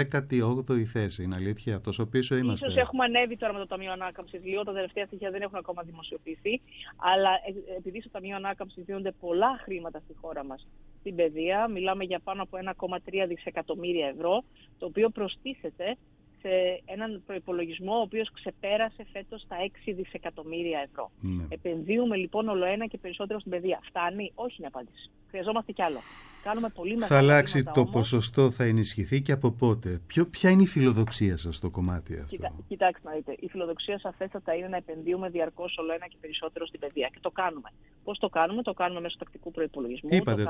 18η θέση. Είναι αλήθεια, τόσο πίσω είμαστε? Ίσως έχουμε ανέβει τώρα με το Ταμείο Ανάκαμψης. Λίγο τα τελευταία στοιχεία δεν έχουν ακόμα δημοσιοποιηθεί. Αλλά επειδή στο Ταμείο Ανάκαμψης δίνονται πολλά χρήματα στη χώρα μας στην παιδεία, μιλάμε για πάνω από 1,3 δισεκατομμύρια ευρώ, το οποίο προστίθεται σε έναν προϋπολογισμό ο οποίος ξεπέρασε φέτος τα 6 δισεκατομμύρια ευρώ. Ναι. Επενδύουμε λοιπόν όλο ένα και περισσότερο στην παιδεία. Φτάνει? Όχι είναι απάντηση. Χρειαζόμαστε κι άλλο. Κάνουμε πολύ μεγάλα. Θα αλλάξει το ποσοστό, θα ενισχυθεί και από πότε? Ποια είναι η φιλοδοξία σας στο κομμάτι αυτό? Κοιτάξτε να δείτε. Η φιλοδοξία σαφέστατα είναι να επενδύουμε διαρκώς όλο ένα και περισσότερο στην παιδεία. Και το κάνουμε. Πώς το κάνουμε? Το κάνουμε μέσω τακτικού προϋπολογισμού. Είπατε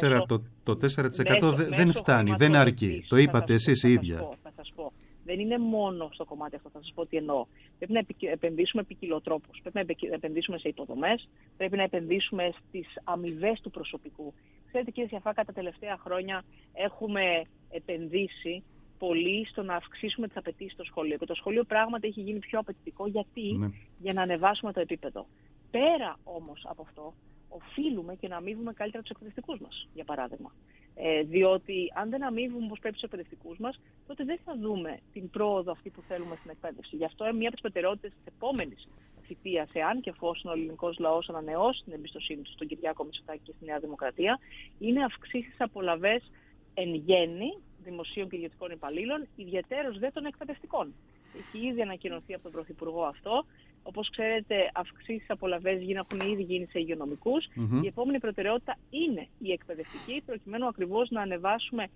το 4% δεν φτάνει, δεν αρκεί. Το είπατε εσείς οι ίδια. Θα σας πω. Δεν είναι μόνο στο κομμάτι αυτό, θα σας πω τι εννοώ. Πρέπει να επενδύσουμε ποικιλοτρόπως. Πρέπει να επενδύσουμε σε υποδομές, πρέπει να επενδύσουμε στις αμοιβές του προσωπικού. Ξέρετε κύριε Σιαφάκα, τα τελευταία χρόνια έχουμε επενδύσει πολύ στο να αυξήσουμε τις απαιτήσεις στο σχολείο. Και το σχολείο πράγματι έχει γίνει πιο απαιτητικό. Γιατί? Ναι. Για να ανεβάσουμε το επίπεδο. Πέρα όμως από αυτό, οφείλουμε και να αμείβουμε καλύτερα τους εκπαιδευτικούς μας, για παράδειγμα. Διότι αν δεν αμείβουμε όπως πρέπει τους εκπαιδευτικούς μας, τότε δεν θα δούμε την πρόοδο αυτή που θέλουμε στην εκπαίδευση. Γι' αυτό μία από τις προτεραιότητες της επόμενης θητείας, εάν και εφόσον ο ελληνικός λαός ανανεώσει την εμπιστοσύνη του στον Κυριάκο Μητσοτάκη και στη Νέα Δημοκρατία, είναι αυξήσεις απολαβές εν γέννη δημοσίων και ιδιωτικών υπαλλήλων, ιδιαιτέρως δε των εκπαιδευτικών. Έχει ήδη ανακοινωθεί από τον Πρωθυπουργό αυτό. Όπως ξέρετε, αυξήσεις απολαβές έχουν ήδη γίνει σε υγειονομικούς. Η επόμενη προτεραιότητα είναι η εκπαιδευτική, προκειμένου ακριβώς να ανεβάσουμε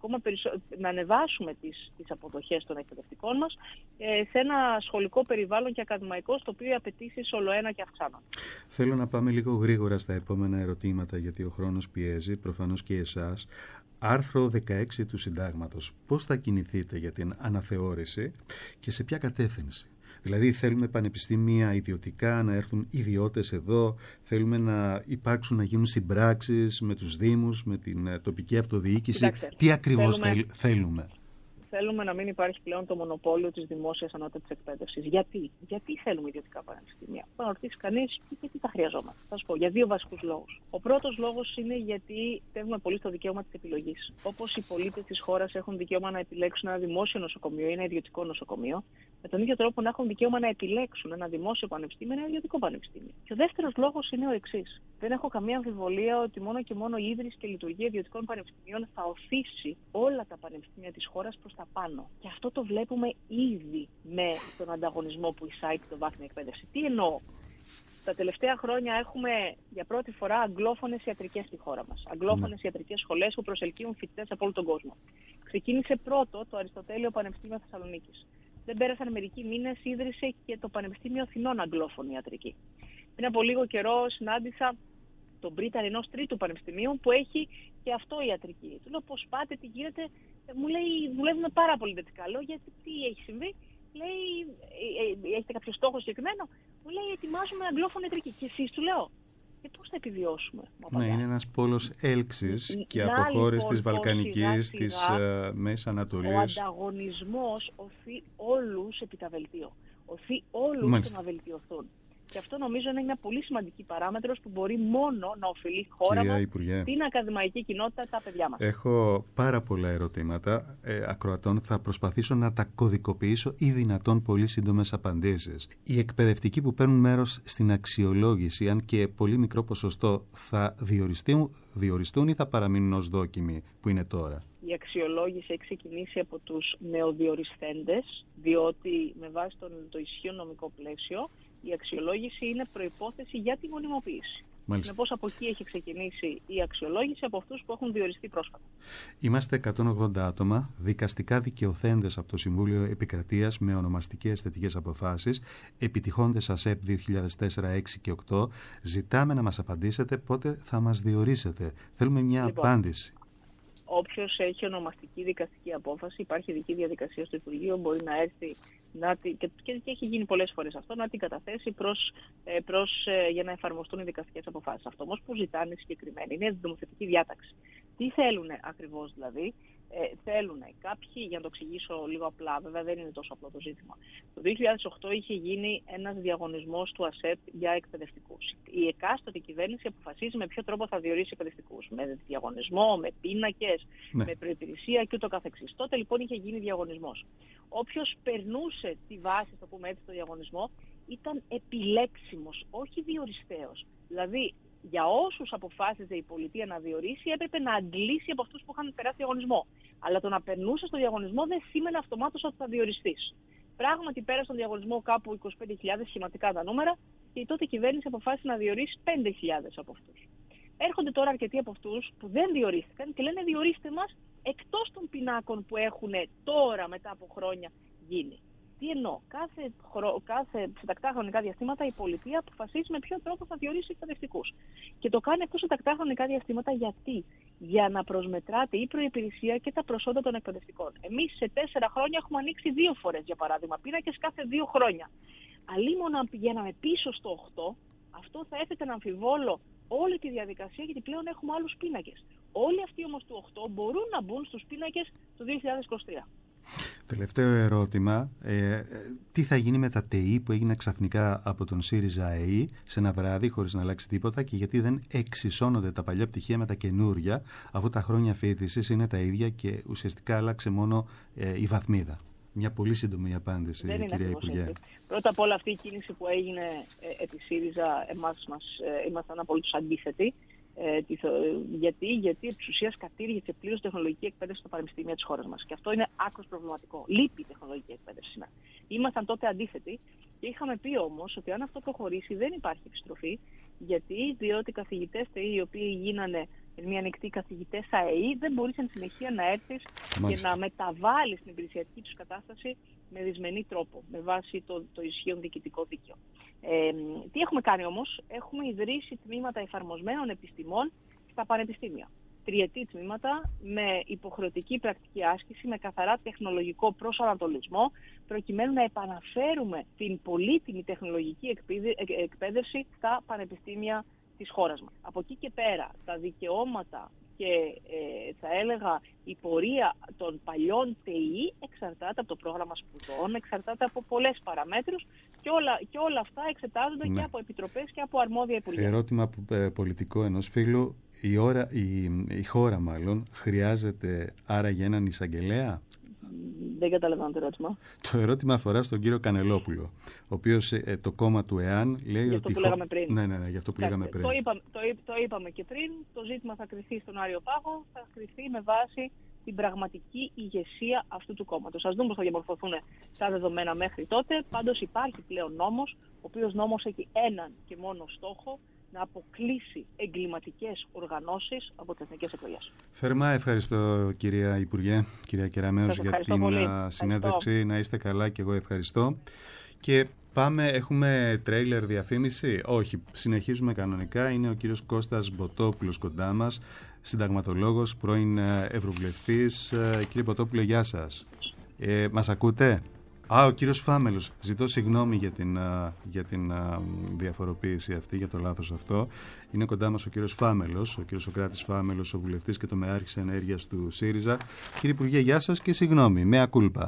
να ανεβάσουμε τις αποδοχές των εκπαιδευτικών μας σε ένα σχολικό περιβάλλον και ακαδημαϊκό, στο οποίο οι απαιτήσεις όλο ένα και αυξάνονται. Θέλω να πάμε λίγο γρήγορα στα επόμενα ερωτήματα, γιατί ο χρόνος πιέζει, προφανώς και εσάς. Άρθρο 16 του Συντάγματος. Πώς θα κινηθείτε για την αναθεώρηση και σε ποια κατεύθυνση? Δηλαδή θέλουμε πανεπιστήμια ιδιωτικά, να έρθουν ιδιώτες εδώ, θέλουμε να υπάρξουν, να γίνουν συμπράξεις με τους δήμους, με την τοπική αυτοδιοίκηση. Κοιτάξτε, τι ακριβώς θέλουμε? Θέλουμε να μην υπάρχει πλέον το μονοπόλιο της δημόσιας ανώτατης εκπαίδευσης. Γιατί θέλουμε ιδιωτικά πανεπιστήμια? Θα ρωτήσει κανείς γιατί τα χρειαζόμαστε. Θα σου πω για δύο βασικούς λόγους. Ο πρώτος λόγος είναι γιατί θέλουμε πολύ στο δικαίωμα της επιλογής. Όπως οι πολίτες της χώρας έχουν δικαίωμα να επιλέξουν ένα δημόσιο νοσοκομείο ή ένα ιδιωτικό νοσοκομείο, με τον ίδιο τρόπο να έχουν δικαίωμα να επιλέξουν ένα δημόσιο πανεπιστήμιο ή ένα ιδιωτικό πανεπιστήμιο. Και ο δεύτερος λόγος είναι ο εξής. Δεν έχω καμία αμφιβολία ότι μόνο και μόνο η ίδρυση και λειτουργία ιδιωτικών πανεπιστημίων θα οθήσει όλα τα πανεπιστήμια της χώρας προς τα πάνω. Και αυτό το βλέπουμε ήδη με τον ανταγωνισμό που εισάγει το βάθμια εκπαίδευση. Τι εννοώ? Τα τελευταία χρόνια έχουμε για πρώτη φορά αγγλόφωνες ιατρικές στη χώρα μας. Αγγλόφωνες ιατρικές σχολές που προσελκύουν φοιτητές από όλο τον κόσμο. Ξεκίνησε πρώτο το Αριστοτέλειο Πανεπιστήμιο Θεσσαλονίκης. Δεν πέρασαν μερικοί μήνες, ίδρυσε και το Πανεπιστήμιο Αθηνών αγγλόφωνη ιατρική. Πριν από λίγο καιρό συνάντησα τον πρίταρ ενός τρίτου πανεπιστημίου που έχει και αυτό ιατρική. Του λέω πώς πάτε, τι γίνεται? Μου λέει δουλεύουμε πάρα πολύ εντατικά. Λέω γιατί τι έχει συμβεί? Λέει έχετε κάποιο στόχο συγκεκριμένο? Μου λέει ετοιμάζουμε αγγλόφωνη ιατρική. Και εσείς? Του λέω πώς θα επιβιώσουμε? Ναι, είναι ένας πόλος έλξης και από χώρες της Βαλκανικής, της Μέσης Ανατολής. Ο ανταγωνισμός οθεί όλους επί τα βελτίο. Οθεί όλους να βελτιωθούν. Και αυτό νομίζω είναι μια πολύ σημαντική παράμετρος που μπορεί μόνο να ωφελεί η χώρα μας, την ακαδημαϊκή κοινότητα, τα παιδιά μας. Έχω πάρα πολλά ερωτήματα ακροατών. Θα προσπαθήσω να τα κωδικοποιήσω ή δυνατόν πολύ σύντομες απαντήσεις. Οι εκπαιδευτικοί που παίρνουν μέρος στην αξιολόγηση, αν και πολύ μικρό ποσοστό, θα διοριστούν ή θα παραμείνουν ως δόκιμοι που είναι τώρα? Η αξιολόγηση έχει ξεκινήσει από τους νεοδιοριστέντες, διότι με βάση το ισχύον νομικό πλαίσιο η αξιολόγηση είναι προϋπόθεση για τη γονιμοποίηση. Συνεπώς από εκεί έχει ξεκινήσει η αξιολόγηση από αυτούς που έχουν διοριστεί πρόσφατα. Είμαστε 180 άτομα, δικαστικά δικαιωθέντες από το Συμβούλιο Επικρατείας με ονομαστικές θετικές αποφάσεις, επιτυχώντες ΑΣΕΠ 2004, 6 και 8. Ζητάμε να μας απαντήσετε πότε θα μας διορίσετε. Θέλουμε μια απάντηση. Όποιος έχει ονομαστική δικαστική απόφαση, υπάρχει ειδική διαδικασία στο Υπουργείο, μπορεί να έρθει και έχει γίνει πολλές φορές αυτό, να την καταθέσει για να εφαρμοστούν οι δικαστικές αποφάσεις. Αυτό όμως που ζητάνε συγκεκριμένα είναι η νομοθετική διάταξη. Τι θέλουν ακριβώς δηλαδή? θέλουν κάποιοι, για να το εξηγήσω λίγο απλά, βέβαια δεν είναι τόσο απλό το ζήτημα. Το 2008 είχε γίνει ένας διαγωνισμός του ΑΣΕΠ για εκπαιδευτικούς. Η εκάστοτε κυβέρνηση αποφασίζει με ποιο τρόπο θα διορίσει εκπαιδευτικούς. Με διαγωνισμό, με πίνακες, με προϋπηρεσία και ούτω καθεξής. Τότε λοιπόν είχε γίνει διαγωνισμός. Όποιος περνούσε τη βάση, το πούμε έτσι, το διαγωνισμό, ήταν επιλέξιμος, όχι διοριστέος. Δηλαδή, για όσους αποφάσιζε η πολιτεία να διορίσει, έπρεπε να αντλήσει από αυτούς που είχαν περάσει διαγωνισμό. Αλλά το να περνούσε στο διαγωνισμό δεν σήμαινε αυτομάτως ότι θα διοριστείς. Πράγματι, πέρασε στον διαγωνισμό κάπου 25.000 σχηματικά τα νούμερα και η τότε κυβέρνηση αποφάσισε να διορίσει 5.000 από αυτούς. Έρχονται τώρα αρκετοί από αυτούς που δεν διορίστηκαν και λένε διορίστε μας εκτός των πινάκων που έχουν τώρα μετά από χρόνια γίνει. Τι εννοώ, σε τακτά χρονικά διαστήματα η πολιτεία αποφασίζει με ποιο τρόπο θα διορίσει εκπαιδευτικούς. Και το κάνει αυτό σε τακτά χρονικά διαστήματα γιατί? Για να προσμετράται η προϋπηρεσία και τα προσόντα των εκπαιδευτικών. Εμείς σε 4 χρόνια έχουμε ανοίξει 2 φορές, για παράδειγμα, πίνακες κάθε 2 χρόνια. Αλλήμον αν πηγαίναμε πίσω στο 8, αυτό θα έθετε να αμφιβόλο όλη τη διαδικασία γιατί πλέον έχουμε άλλους πίνακες. Όλοι αυτοί όμως του 8 μπορούν να μπουν στους πίνακες του 2023. Τελευταίο ερώτημα. Τι θα γίνει με τα ΤΕΗ που έγιναν ξαφνικά από τον ΣΥΡΙΖΑ ΕΗ σε ένα βράδυ χωρίς να αλλάξει τίποτα και γιατί δεν εξισώνονται τα παλιά πτυχία με τα καινούρια, αφού τα χρόνια φοιτησης είναι τα ίδια και ουσιαστικά άλλαξε μόνο η βαθμίδα? Μια πολύ σύντομη απάντηση, κυρία Υπουργέ. Πρώτα απ' όλα αυτή η κίνηση που έγινε επί ΣΥΡΙΖΑ, εμάς ήμασταν απολύτως αντίθετοι. Γιατί επί της ουσίας κατήργησε πλήρως τεχνολογική εκπαίδευση στα πανεπιστήμια της χώρας μας. Και αυτό είναι άκρως προβληματικό. Λείπει η τεχνολογική εκπαίδευση σήμερα. Ήμασταν τότε αντίθετοι και είχαμε πει όμως ότι αν αυτό προχωρήσει δεν υπάρχει επιστροφή. Διότι οι καθηγητές οι οποίοι γίνανε μια ανοιχτή καθηγητές ΑΕΗ δεν μπορείς εν συνεχεία να έρθεις και να μεταβάλεις την υπηρεσιακή τους κατάσταση με δυσμενή τρόπο, με βάση το ισχύον διοικητικό δίκαιο. Τι έχουμε κάνει όμως? Έχουμε ιδρύσει τμήματα εφαρμοσμένων επιστημών στα πανεπιστήμια. 3ετή τμήματα με υποχρεωτική πρακτική άσκηση, με καθαρά τεχνολογικό προσανατολισμό, προκειμένου να επαναφέρουμε την πολύτιμη τεχνολογική εκπαίδευση στα πανεπιστήμια της χώρας μας. Από εκεί και πέρα, τα δικαιώματα και θα έλεγα η πορεία των παλιών ΤΕΗ εξαρτάται από το πρόγραμμα σπουδών, εξαρτάται από πολλές παραμέτρους και όλα αυτά εξετάζονται και από επιτροπές και από αρμόδια υπουργεία. Ερώτημα πολιτικό ενός φίλου. Η χώρα μάλλον χρειάζεται άραγε έναν εισαγγελέα? Δεν καταλαβαίνω το ερώτημα. Το ερώτημα αφορά στον κύριο Κανελόπουλο, ο οποίος το κόμμα του ΕΑΝ λέει για ότι... Αυτό που λέγαμε πριν. Ναι, για αυτό που λέγαμε πριν. Το είπαμε και πριν, το ζήτημα θα κριθεί στον Άριο Πάγο, θα κριθεί με βάση την πραγματική ηγεσία αυτού του κόμματος. Ας δούμε πώς θα διαμορφωθούν τα δεδομένα μέχρι τότε. Πάντως υπάρχει πλέον νόμος, ο οποίος νόμος έχει έναν και μόνο στόχο, να αποκλείσει εγκληματικές οργανώσεις από τις εθνικές εκλογές. Θερμά ευχαριστώ, κυρία Υπουργέ, κυρία Κεραμέως, για την συνέντευξη. Ευχαριστώ. Να είστε καλά και εγώ ευχαριστώ. Και πάμε, έχουμε τρέιλερ διαφήμιση? Όχι, συνεχίζουμε κανονικά. Είναι ο κύριος Κώστας Μποτόπουλος κοντά μας, συνταγματολόγος, πρώην ευρωβουλευτής. Κύριε Μποτόπουλε, γεια σας. Μας ακούτε? Ο κύριος Φάμελος, ζητώ συγγνώμη για την διαφοροποίηση αυτή, για το λάθος αυτό. Είναι κοντά μας ο κύριος Φάμελος, ο κύριος Σωκράτης Φάμελος, ο βουλευτής και τομεάρχης ενέργειας του ΣΥΡΙΖΑ. Κύριε Υπουργέ, γεια σας και συγγνώμη, mea culpa.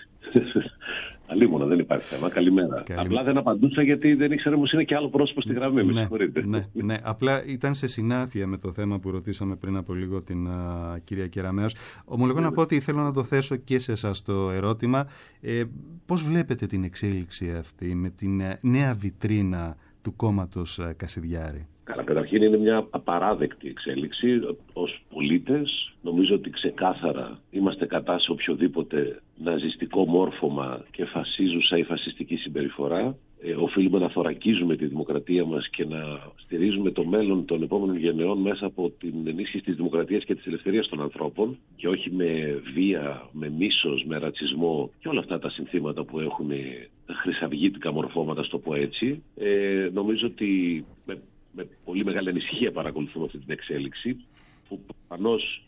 Αλίμονα, δεν υπάρχει θέμα. Καλημέρα. Απλά δεν απαντούσα γιατί δεν ήξερα πως είναι και άλλο πρόσωπο στη γραμμή. Με συγχωρείτε. Ναι, απλά ήταν σε συνάφεια με το θέμα που ρωτήσαμε πριν από λίγο την κυρία Κεραμέως. Ομολογώ να πω ότι θέλω να το θέσω και σε εσάς το ερώτημα. Πώς βλέπετε την εξέλιξη αυτή με την νέα βιτρίνα του κόμματος Κασιδιάρη? Καλά, καταρχήν είναι μια απαράδεκτη εξέλιξη. Ως πολίτες νομίζω ότι ξεκάθαρα είμαστε κατά σε οποιοδήποτε ναζιστικό μόρφωμα και φασίζουσα ή φασιστική συμπεριφορά. Οφείλουμε να θωρακίζουμε τη δημοκρατία μας και να στηρίζουμε το μέλλον των επόμενων γενεών μέσα από την ενίσχυση της δημοκρατίας και της ελευθερίας των ανθρώπων και όχι με βία, με μίσος, με ρατσισμό και όλα αυτά τα συνθήματα που έχουν τα χρυσαυγίτικα μορφώματα, στο πω έτσι. Νομίζω ότι με πολύ μεγάλη ανησυχία παρακολουθούμε αυτή την εξέλιξη που προφανώς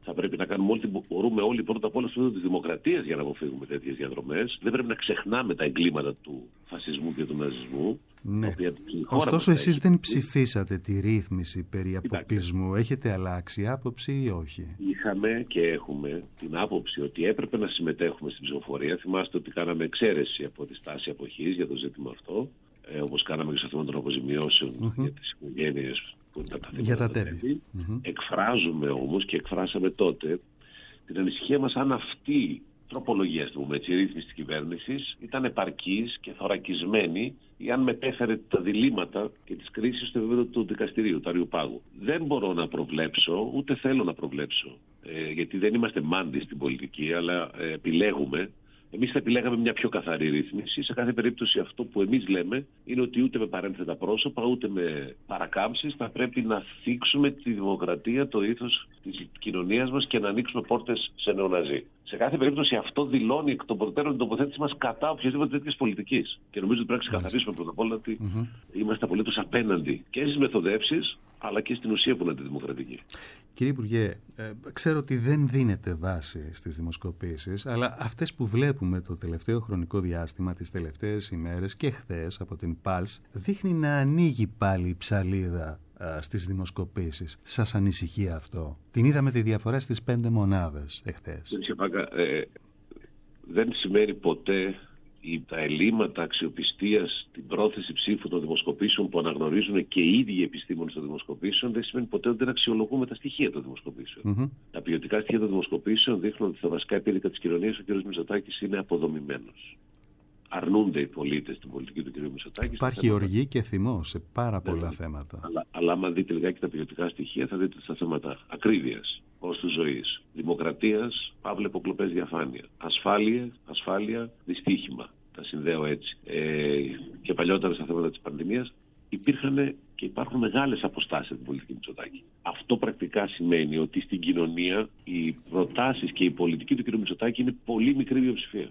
Θα πρέπει να κάνουμε ό,τι μπορούμε όλοι πρώτα απ' όλα στο επίπεδο της δημοκρατίας για να αποφύγουμε τέτοιες διαδρομές. Δεν πρέπει να ξεχνάμε τα εγκλήματα του φασισμού και του ναζισμού. Ναι. Ωστόσο, εσείς δεν ψηφίσατε τη ρύθμιση περί αποκλεισμού. Έχετε αλλάξει άποψη ή όχι? Είχαμε και έχουμε την άποψη ότι έπρεπε να συμμετέχουμε στην ψηφοφορία. Θυμάστε ότι κάναμε εξαίρεση από τη στάση αποχής για το ζήτημα αυτό, όπως κάναμε και στο θέμα των αποζημιώσεων για τις οικογένειες που ήταν τα θύματα. Για τα τέμπη. Εκφράζουμε όμως και εκφράσαμε τότε την ανησυχία μας αν αυτή η τροπολογία, η ρύθμιση της κυβέρνησης ήταν επαρκής και θωρακισμένη ή αν μετέφερε τα διλήμματα και τις κρίσεις στο επίπεδο του δικαστηρίου, του Αριουπάγου. Δεν μπορώ να προβλέψω, ούτε θέλω να προβλέψω, γιατί δεν είμαστε μάντι στην πολιτική, αλλά επιλέγουμε. Εμείς θα επιλέγαμε μια πιο καθαρή ρύθμιση. Σε κάθε περίπτωση αυτό που εμείς λέμε είναι ότι ούτε με παρένθετα πρόσωπα, ούτε με παρακάμψεις θα πρέπει να θίξουμε τη δημοκρατία, το ήθος της κοινωνίας μας και να ανοίξουμε πόρτες σε νεοναζί. Σε κάθε περίπτωση αυτό δηλώνει εκ των προτέρων την τοποθέτηση μας κατά οποιασδήποτε τέτοιας πολιτικής. Και νομίζω ότι πρέπει να ξεκαθαρίσουμε πρώτα απ' όλα ότι είμαστε απολύτως απέναντι και στις μεθοδεύσεις, αλλά και στην ουσία που είναι αντιδημοκρατική. Κύριε Υπουργέ, ξέρω ότι δεν δίνεται βάση στις δημοσκοπήσεις, αλλά αυτές που βλέπουμε το τελευταίο χρονικό διάστημα, τις τελευταίες ημέρες και χθες από την Pulse, δείχνει να ανοίγει πάλι η ψαλίδα στις δημοσκοπήσεις. Σας ανησυχεί αυτό? Την είδαμε τη διαφορά στις 5 μονάδες εχθές. Δεν σημαίνει ποτέ τα ελλείμματα αξιοπιστίας, την πρόθεση ψήφου των δημοσκοπήσεων που αναγνωρίζουν και οι ίδιοι επιστήμονες των δημοσκοπήσεων, δεν σημαίνει ποτέ ότι δεν αξιολογούμε τα στοιχεία των δημοσκοπήσεων. Τα ποιοτικά στοιχεία των δημοσκοπήσεων δείχνουν ότι στα βασικά επίδικα της κοινωνίας ο κ. Μητσοτάκης είναι αποδομημένος. Αρνούνται οι πολίτες την πολιτική του κ. Μητσοτάκη. Υπάρχει οργή και θυμό σε πάρα πολλά θέματα. Αλλά άμα δείτε λιγάκι τα ποιοτικά στοιχεία, θα δείτε στα θέματα ακρίβειας, κόστους ζωής, δημοκρατίας, παύλα υποκλοπές, διαφάνεια, ασφάλεια, δυστύχημα. Τα συνδέω έτσι. Και παλιότερα στα θέματα της πανδημίας υπήρχαν και υπάρχουν μεγάλες αποστάσεις από την πολιτική Μητσοτάκη. Αυτό πρακτικά σημαίνει ότι στην κοινωνία οι προτάσεις και η πολιτική του κ. Μητσοτάκη είναι πολύ μικρή μειοψηφία.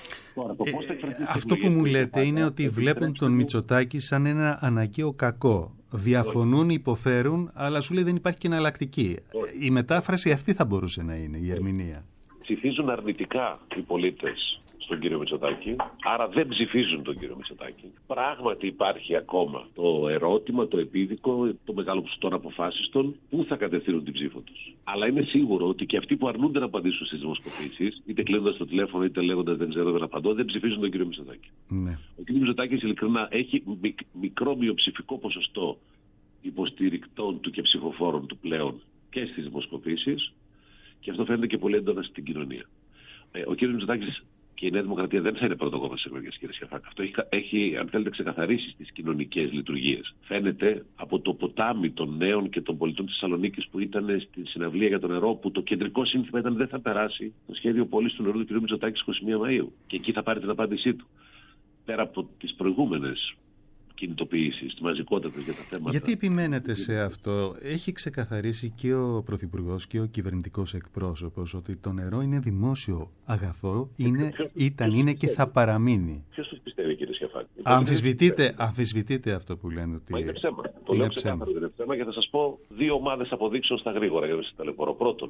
Αυτό που μου λέτε είναι ότι βλέπουν τον Μητσοτάκη σαν ένα αναγκαίο κακό. Διαφωνούν, υποφέρουν, αλλά σου λέει δεν υπάρχει και εναλλακτική. Η μετάφραση αυτή θα μπορούσε να είναι, η ερμηνεία. Ψηφίζουν αρνητικά οι πολίτες στον κύριο Μητσοτάκη, άρα δεν ψηφίζουν τον κύριο Μητσοτάκη. Πράγματι υπάρχει ακόμα το ερώτημα, το επίδικο, το μεγάλο ποσοστό αποφάσιστων, πού θα κατευθύνουν την ψήφο τους. Αλλά είναι σίγουρο ότι και αυτοί που αρνούνται να απαντήσουν στις δημοσκοπήσεις, είτε κλείνοντας το τηλέφωνο είτε λέγοντας δεν ξέρω, δεν απαντώ, δεν ψηφίζουν τον κύριο Μητσοτάκη. Ναι. Ο κύριος Μητσοτάκης ειλικρινά έχει μικρό μειοψηφικό ποσοστό υποστηρικτών του και ψηφοφόρων του πλέον και στις δημοσκοπήσεις, και αυτό φαίνεται και πολύ έντονα στην κοινωνία. Ο κύριος Μητσοτάκης και η Νέα Δημοκρατία δεν θα είναι πρώτο κόμμα στις εκλογές, κύριε Σιαφάκα. Αυτό έχει, αν θέλετε, ξεκαθαρίσει τις κοινωνικές λειτουργίες. Φαίνεται από το ποτάμι των νέων και των πολιτών της Θεσσαλονίκης που ήταν στη συναυλία για το νερό, που το κεντρικό σύνθημα ήταν δεν θα περάσει το σχέδιο πόλης του νερού του κ. Μητσοτάκη 21 Μαΐου. Και εκεί θα πάρει την απάντησή του. Πέρα από τις προηγούμενες κινητοποιήσεις, μαζικότατες για τα θέματα. Γιατί επιμένετε σε αυτό? Έχει ξεκαθαρίσει και ο Πρωθυπουργός και ο κυβερνητικός εκπρόσωπος ότι το νερό είναι δημόσιο αγαθό, είναι και θα παραμείνει. Ποιος το πιστεύει, κύριε Σιαφάκη? Αμφισβητείτε αυτό που λένε ότι είναι ψέμα. Το λέω ξεκάθαρα, είναι ψέμα, και θα σας πω 2 ομάδες αποδείξεων στα γρήγορα για να σας ταλαιπωρώ. Πρώτον,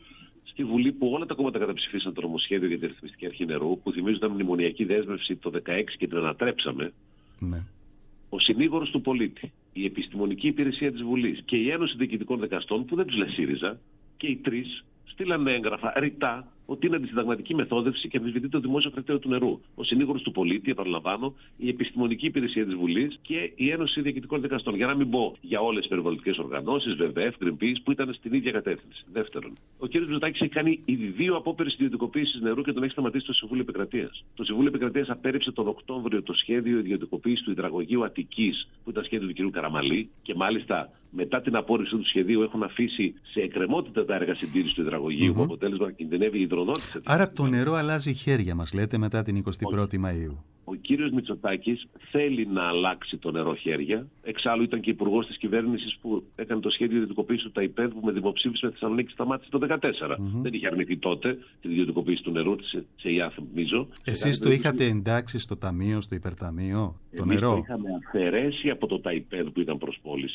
στη Βουλή που όλα τα κόμματα καταψηφίσαν το νομοσχέδιο για τη ρυθμιστική αρχή νερού, που θυμίζουν τα μνημονιακή δέσμευση το 2016 και την ανατρέψαμε. Ναι. Ο συνήγορος του πολίτη, η επιστημονική υπηρεσία της Βουλής και η Ένωση Διοικητικών Δικαστών, που δεν τους λέει ΣΥΡΙΖΑ, και οι τρεις στείλανε έγγραφα ρητά ότι είναι αντισυνταγματική μεθόδευση και αμφισβητεί το δημόσιο χαρακτήρα του νερού. Ο συνήγορος του πολίτη, επαναλαμβάνω, η επιστημονική υπηρεσία της Βουλής και η Ένωση Διοικητικών Δικαστών. Για να μην πω για όλες τις περιβαλλοντικές οργανώσεις, WWF, Greenpeace, που ήταν στην ίδια κατεύθυνση. Δεύτερον, ο κ. Μητσοτάκης έχει κάνει ήδη 2 απόπειρες ιδιωτικοποίησης νερού και τον έχει σταματήσει το Συμβούλιο Επικρατείας. Το Συμβούλιο Επικρατείας απέρριψε τον Οκτώβριο το σχέδιο ιδιωτικοποίησης του υδραγωγείου Αττικής, που ήταν σχέδιο του κ. Καραμαλή, και μάλιστα μετά την απόρριψη του σχεδίου έχουν αφήσει σε εκκρεμότητα τα έργα συντήρησης του υδραγωγείου, με αποτέλεσμα να κινδυνεύει η υδροδότηση. Άρα το νερό αλλάζει χέρια, μας λέτε, μετά την 21η Μαΐου. Ο κύριος Μητσοτάκης θέλει να αλλάξει το νερό χέρια. Εξάλλου ήταν και υπουργός της κυβέρνησης που έκανε το σχέδιο ιδιωτικοποίησης του ΤΑΙΠΕΔ, που με δημοψήφισμα στη Θεσσαλονίκη σταμάτησε το 2014. Δεν είχε αρνηθεί τότε την ιδιωτικοποίηση του νερού σε ΙΑΘ, νομίζω. Εσείς το είχατε εντάξει στο ταμείο, στο υπερταμείο, το νερό? Το είχαμε αφαιρέσει από το ΤΑΙΠΕΔ που ήταν προς πώληση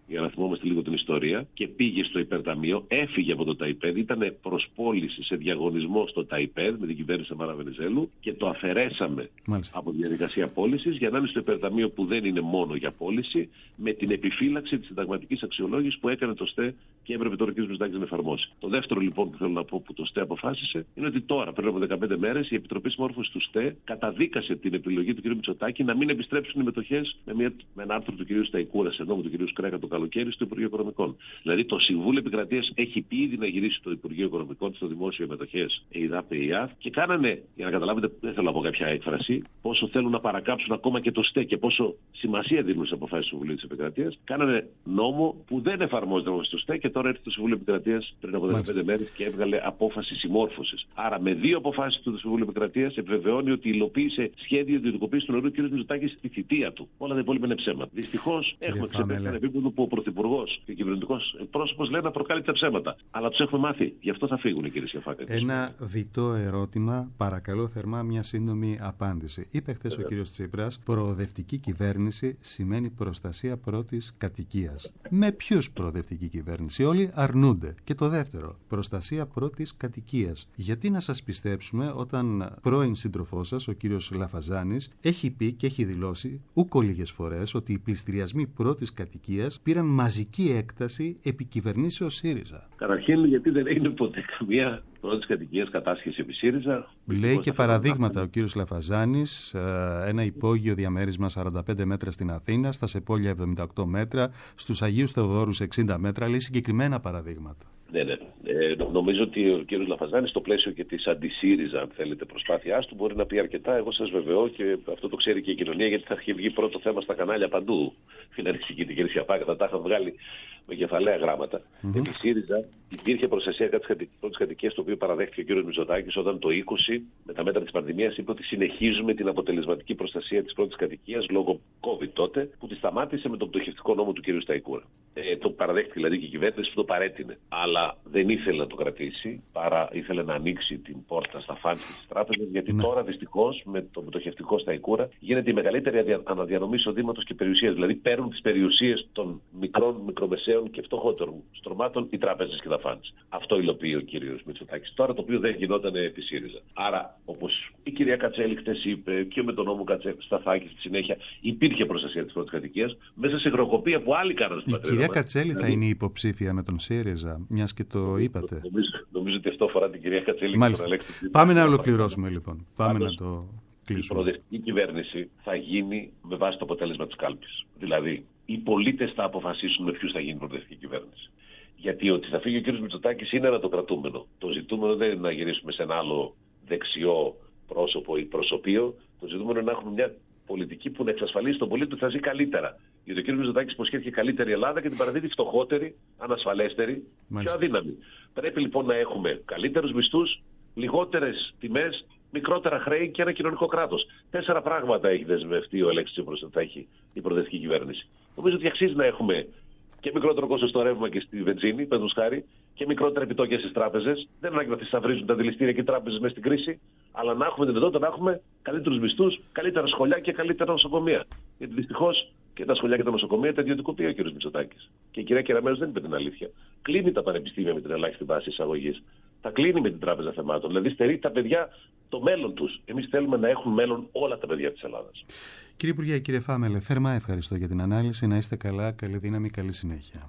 για να θυμόμαστε λίγο την ιστορία, και πήγε στο υπερταμείο, έφυγε από το ΤΑΙΠΕΔ, ήταν προς πώληση σε διαγωνισμό στο ΤΑΙΠΕΔ με την κυβέρνηση Σαμάρα Βενιζέλου και το αφαιρέσαμε από τη διαδικασία πώλησης για να είναι στο υπερταμείο που δεν είναι μόνο για πώληση, με την επιφύλαξη της συνταγματικής αξιολόγησης που έκανε το ΣΤΕ και έπρεπε τώρα ο κ. Μητσοτάκης να εφαρμόσει. Το δεύτερο λοιπόν που θέλω να πω που το ΣΤΕ αποφάσισε είναι ότι τώρα, πριν από 15 μέρες, η Επιτροπή Συμμόρφωσης του ΣΤΕ καταδίκασε την επιλογή του κ. Μητσοτάκη να μην επιστρέψουν οι μετοχές με ένα άρθρο του κ. Σταϊκούρα, σε νόμο του κ. Σκρέκα το καλοκαίρι, στο Υπουργείο Οικονομικών. Δηλαδή το Συμβούλιο Επικρατείας έχει πει ήδη να γυρίσει το Υπουργείο Οικονομικών στο δημόσιο μετοχές ΕΙΔΑΠ, ΕΙΑΦ, και κάνανε, για να καταλάβετε, δεν θέλω να πω κάποια έκφραση, πόσο θέλουν να παρακάψουν ακόμα και το ΣΤΕ και πόσο σημασία δίνουν σε αποφάσεις του Συμβουλίου της Επικρατείας. Κάνανε νόμο που δεν εφαρμόζεται όμως στο ΣΤΕ και τώρα έρθει το Συμβούλιο Επικρατείας πριν από 15 μέρες και έβγαλε απόφαση συμμόρφωσης. Άρα με 2 αποφάσεις του Συμβουλίου Επικρατείας επιβεβαιώνει ότι υλοποίησε σχέδιο ιδιωτικοποίησης του νερού κ. Μητσοτάκης στη θητεία του. Όλα τα υπόλοιπα είναι ψέματα. Δυστυχώς έχουμε ξεπεράσει ένα επίπεδο που ο Πρωθυπουργός και ο κυβερνητικός πρόσωπος λένε να προκάλυψε ψέματα. Αλλά τους έχουμε μάθει. Γι' αυτό θα φύγουν, κύριε Σιαφάκα. Ένα διτό ερώτημα, παρακαλώ θερμά μια σύντομη απάντηση. Είπε χθες ο κύριος Τσίπρας, προοδευτική κυβέρνηση σημαίνει προστασία πρώτης κατοικίας. Με ποιους προοδευτική κυβέρνηση? Όλοι αρνούνται. Και το δεύτερο, προστασία πρώτης κατοικίας. Γιατί να σας πιστέψουμε όταν πρώην σύντροφός σας, ο κύριος Λαφαζάνης, έχει πει και έχει δηλώσει ούκο λίγες φορές ότι οι πληστηριασμοί πρώτης κατοικίας πήραν μαζική έκταση επί κυβερνήσεως ΣΥΡΙΖΑ? Καταρχήν, γιατί δεν έγινε ποτέ καμία πρώτης κατοικίας κατάσχεση επί ΣΥΡΙΖΑ. Λέει και παραδείγματα ο κύριος Λαφαζάνης, ένα υπόγειο διαμέρισμα 45 μέτρα στην Αθήνα, στα Σεπόλια 78 μέτρα, στους Αγίους Θεοδόρους 60 μέτρα, λέει συγκεκριμένα παραδείγματα. Ναι. Νομίζω ότι ο κύριος Λαφαζάνης, στο πλαίσιο και της αντισύριζα, αν θέλετε, προσπάθειάς του, μπορεί να πει αρκετά. Εγώ σας βεβαιώ, και αυτό το ξέρει και η κοινωνία, γιατί θα έχει βγει πρώτο θέμα στα κανάλια παντού. Φιλαρισική, την κυρία Σιαφάκα, θα τα είχαν βγάλει με κεφαλαία γράμματα. Επί ΣΥΡΙΖΑ υπήρχε προστασία πρώτης κατοικίας, το οποίο παραδέχτηκε ο κύριος Μητσοτάκης όταν το 20, με τα μέτρα της πανδημίας, είπε ότι συνεχίζουμε την αποτελεσματική προστασία της πρώτης κατοικίας λόγω COVID τότε, που τη σταμάτησε με τον πτωχευτικό νόμο του κύριου Σταϊκούρα. Το παραδέχτηκε δηλαδή και η κυβέρνηση που το παρέτεινε. Αλλά δεν ήθελε να το κρατήσει, παρά ήθελε να ανοίξει την πόρτα στα φάνη της τράπεζας, γιατί τώρα δυστυχώς με το πτωχευτικό Σταϊκούρα γίνεται η μεγαλύτερη αναδιανομή εισοδήματος και περιουσίας. Δηλαδή παίρνουν τις περιουσίες των μικρών, μικρομεσαίων και φτωχότερων στρωμάτων οι τράπεζες και τα φάνης. Αυτό υλοποιεί ο κύριος Μητσοτάκης τώρα, το οποίο δεν γινόταν επί ΣΥΡΙΖΑ. Άρα, όπως η κυρία Κατσέλη χτες είπε, και με τον νόμο Σταθάκη στη συνέχεια, υπήρχε προστασία της πρώτης κατοικίας μέσα σε χρεοκοπία που άλλοι κάνανε στην πατρίδα. Η κυρία Κατσέλη θα είναι υποψήφια με τον ΣΥΡΙΖΑ, μιας και το είπατε. Νομίζω ότι αυτό αφορά την κυρία Κατσέλη. Μάλιστα. Πάμε να ολοκληρώσουμε λοιπόν. Πάμε να το κλείσουμε. Η προοδευτική κυβέρνηση θα γίνει με βάση το αποτέλεσμα της κάλπης. Δηλαδή, οι πολίτες θα αποφασίσουν με ποιους θα γίνει η προοδευτική κυβέρνηση. Γιατί ότι θα φύγει ο κ. Μητσοτάκης είναι ένα το κρατούμενο. Το ζητούμενο δεν είναι να γυρίσουμε σε ένα άλλο δεξιό πρόσωπο ή προσωπείο. Το ζητούμενο είναι να έχουμε μια πολιτική που να εξασφαλίσει τον πολίτη ότι θα ζει καλύτερα. Γιατί ο κ. Μητσοτάκης υποσχέθηκε καλύτερη Ελλάδα και την παραδίδει φτωχότερη, ανασφαλέστερη, πιο αδύναμη. Πρέπει λοιπόν να έχουμε καλύτερους μισθούς, λιγότερες τιμές, μικρότερα χρέη και ένα κοινωνικό κράτος. 4 πράγματα έχει δεσμευτεί ο Αλέξης Τσίπρας ότι θα έχει η προοδευτική κυβέρνηση. Νομίζω ότι αξίζει να έχουμε και μικρότερο κόστος στο ρεύμα και στη βενζίνη, πέντος χάρη, και μικρότερα επιτόκια στις τράπεζες. Δεν ανάγκη να θησαυρίζουν τα δηληστήρια και οι τράπεζες μέσα στην κρίση, αλλά να έχουμε τη δυνατότητα να έχουμε καλύτερους μισθούς, καλύτερα σχολεία και καλύτερα νοσοκομεία. Γιατί δυστυχώς και τα σχολεία και τα νοσοκομεία τα ιδιωτικοποιεί ο κ. Μητσοτάκης. Και η κυρία Κεραμέως δεν είπε την αλήθεια. Κλείνει τα πανεπιστήμια με την ελάχιστη βάση εισαγωγής. Τα κλείνει με την Τράπεζα Θεμάτων. Δηλαδή στερεί τα παιδιά το μέλλον τους. Εμείς θέλουμε να έχουν μέλλον όλα τα παιδιά της Ελλάδας. Κύριε Υπουργέ, κύριε Φάμελε, θερμά ευχαριστώ για την ανάλυση. Να είστε καλά, καλή δύναμη, καλή συνέχεια.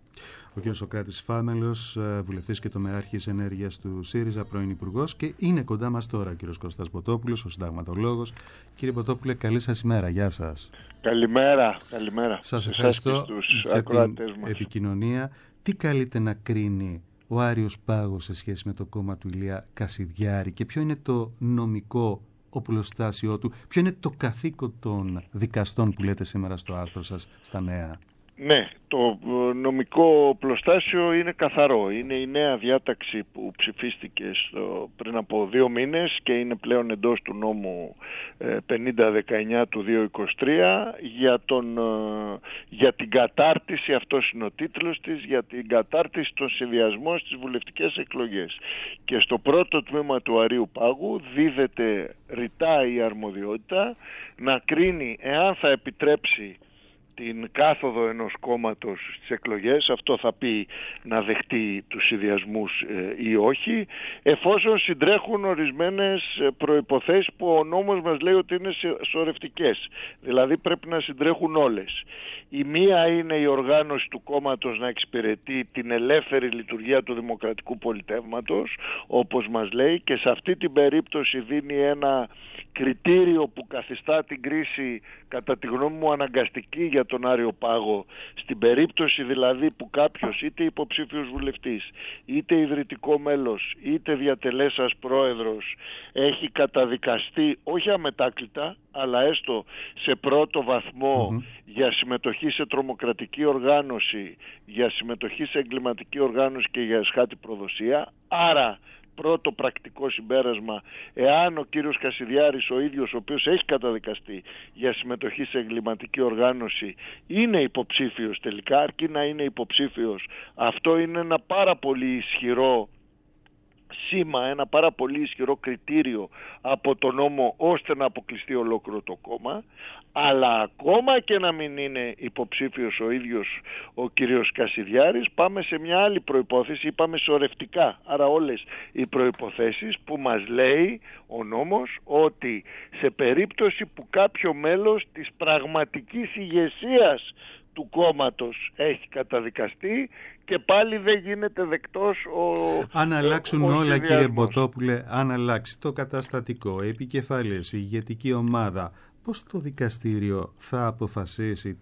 Ο κ. Σωκράτης Φάμελος, βουλευτής και τομεάρχης ενέργειας του ΣΥΡΙΖΑ, πρώην υπουργός, και είναι κοντά μας τώρα ο κ. Κώστας Μποτόπουλος, ο συνταγματολόγος. Κύριε Μποτόπουλε, καλή σας ημέρα. Γεια σας. Καλημέρα. Σας ευχαριστώ για την επικοινωνία. Τι καλείται να κρίνει ο Άριος Πάγος σε σχέση με το κόμμα του Ηλία Κασιδιάρη και ποιο είναι το νομικό οπλοστάσιό του, ποιο είναι το καθήκον των δικαστών που λέτε σήμερα στο άρθρο σας στα Νέα? Ναι, το νομικό πλωστάσιο είναι καθαρό. Είναι η νέα διάταξη που ψηφίστηκε πριν από 2 μήνες και είναι πλέον εντός του νόμου 5019 του 2023 για την κατάρτιση, αυτός είναι ο τίτλος της, για την κατάρτιση των συνδυασμών στις βουλευτικές εκλογές. Και στο πρώτο τμήμα του Αρείου Πάγου δίδεται ρητά η αρμοδιότητα να κρίνει εάν θα επιτρέψει την κάθοδο ενός κόμματος στις εκλογές, αυτό θα πει να δεχτεί τους συνδυασμούς ή όχι, εφόσον συντρέχουν ορισμένες προϋποθέσεις που ο νόμος μας λέει ότι είναι σωρευτικές, δηλαδή πρέπει να συντρέχουν όλες. Η μία είναι η οργάνωση του κόμματος να εξυπηρετεί την ελεύθερη λειτουργία του δημοκρατικού πολιτεύματος, όπως μας λέει, και σε αυτή την περίπτωση δίνει ένα κριτήριο που καθιστά την κρίση, κατά τη γνώμη μου, αναγκαστική για τον Άριο Πάγο, στην περίπτωση δηλαδή που κάποιος, είτε υποψήφιος βουλευτής, είτε ιδρυτικό μέλος, είτε διατελέσας πρόεδρος, έχει καταδικαστεί όχι αμετάκλητα, αλλά έστω σε πρώτο βαθμό για συμμετοχή σε τρομοκρατική οργάνωση, για συμμετοχή σε εγκληματική οργάνωση και για εσχάτη προδοσία. Άρα, πρώτο πρακτικό συμπέρασμα, εάν ο κύριος Κασιδιάρης ο ίδιος, ο οποίος έχει καταδικαστεί για συμμετοχή σε εγκληματική οργάνωση, είναι υποψήφιος τελικά, αρκεί να είναι υποψήφιος, αυτό είναι ένα πάρα πολύ ισχυρό σήμα, ένα πάρα πολύ ισχυρό κριτήριο από τον νόμο ώστε να αποκλειστεί ολόκληρο το κόμμα. Αλλά ακόμα και να μην είναι υποψήφιος ο ίδιος ο κύριος Κασιδιάρης, πάμε σε μια άλλη προϋπόθεση, είπαμε σωρευτικά, άρα όλες οι προϋποθέσεις που μας λέει ο νόμος ότι σε περίπτωση που κάποιο μέλος της πραγματικής ηγεσίας του κόμματος έχει καταδικαστεί, και πάλι δεν γίνεται δεκτός αν αλλάξουν όλα, κύριε Μποτόπουλε, αν αλλάξει το καταστατικό, επικεφαλής, η ηγετική ομάδα, πώς το δικαστήριο θα αποφασίσει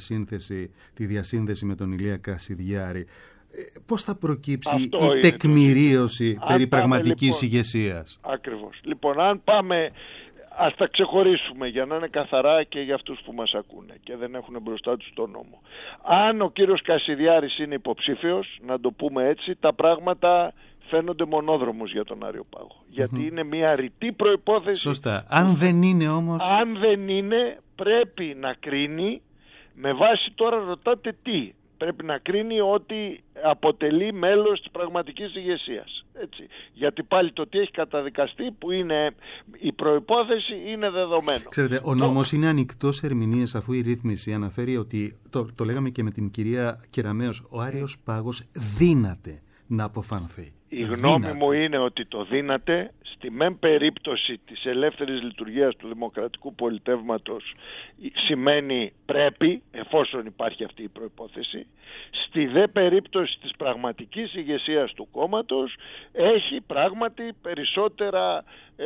τη διασύνδεση με τον Ηλία Κασιδιάρη? Πώς θα προκύψει η τεκμηρίωση περί πραγματικής ηγεσίας? Ακριβώς. Λοιπόν, αν πάμε, ας τα ξεχωρίσουμε για να είναι καθαρά και για αυτούς που μας ακούνε και δεν έχουν μπροστά τους τον νόμο. Αν ο κύριος Κασιδιάρης είναι υποψήφιος, να το πούμε έτσι, τα πράγματα φαίνονται μονόδρομος για τον Άριο Πάγο. Γιατί είναι μια ρητή προϋπόθεση. Σωστά. Αν δεν είναι όμως... Αν δεν είναι, πρέπει να κρίνει, με βάση τώρα ρωτάτε τι, πρέπει να κρίνει ότι αποτελεί μέλος της πραγματικής ηγεσίας. Έτσι. Γιατί πάλι το τι έχει καταδικαστεί, που είναι η προϋπόθεση, είναι δεδομένο. Ξέρετε, ο νόμος είναι ανοιχτός ερμηνείες, αφού η ρύθμιση αναφέρει ότι, το λέγαμε και με την κυρία Κεραμέως, ο Άριος Πάγος δύναται να αποφανθεί. Η γνώμη μου είναι ότι το δύναται στη μεν περίπτωση της ελεύθερης λειτουργίας του δημοκρατικού πολιτεύματος, σημαίνει πρέπει, εφόσον υπάρχει αυτή η προϋπόθεση. Στη δε περίπτωση της πραγματικής ηγεσίας του κόμματος έχει πράγματι περισσότερα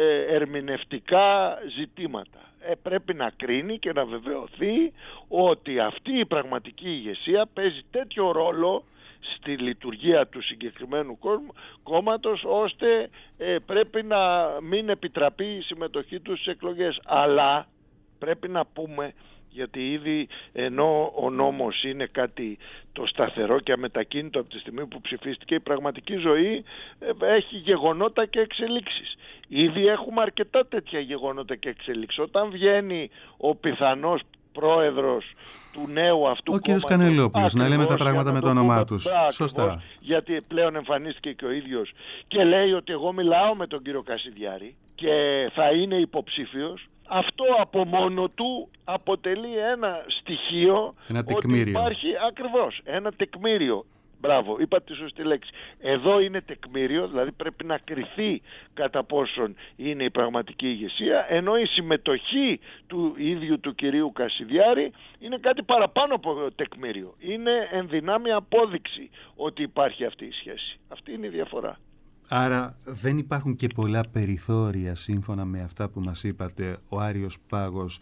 ερμηνευτικά ζητήματα. Πρέπει να κρίνει και να βεβαιωθεί ότι αυτή η πραγματική ηγεσία παίζει τέτοιο ρόλο στη λειτουργία του συγκεκριμένου κόμματος, ώστε πρέπει να μην επιτραπεί η συμμετοχή του στις εκλογές. Αλλά πρέπει να πούμε, γιατί ήδη ενώ ο νόμος είναι κάτι το σταθερό και αμετακίνητο από τη στιγμή που ψηφίστηκε, η πραγματική ζωή έχει γεγονότα και εξελίξεις. Ήδη έχουμε αρκετά τέτοια γεγονότα και εξελίξεις. Όταν βγαίνει ο πιθανός πρόεδρος του νέου αυτού κόμματος, κύριος Κανελόπουλος, να λέμε τα πράγματα με το όνομά τους. Σωστά. Γιατί πλέον εμφανίστηκε και ο ίδιος και λέει ότι εγώ μιλάω με τον κύριο Κασιδιάρη και θα είναι υποψήφιος. Αυτό από μόνο του αποτελεί ένα στοιχείο, ένα τεκμήριο. Ότι υπάρχει ακριβώς ένα τεκμήριο. Μπράβο, είπα τη σωστή λέξη. Εδώ είναι τεκμήριο, δηλαδή πρέπει να κριθεί κατά πόσον είναι η πραγματική ηγεσία, ενώ η συμμετοχή του ίδιου του κυρίου Κασιδιάρη είναι κάτι παραπάνω από τεκμήριο. Είναι ενδυνάμει απόδειξη ότι υπάρχει αυτή η σχέση. Αυτή είναι η διαφορά. Άρα δεν υπάρχουν και πολλά περιθώρια, σύμφωνα με αυτά που μας είπατε, ο Άριος Πάγος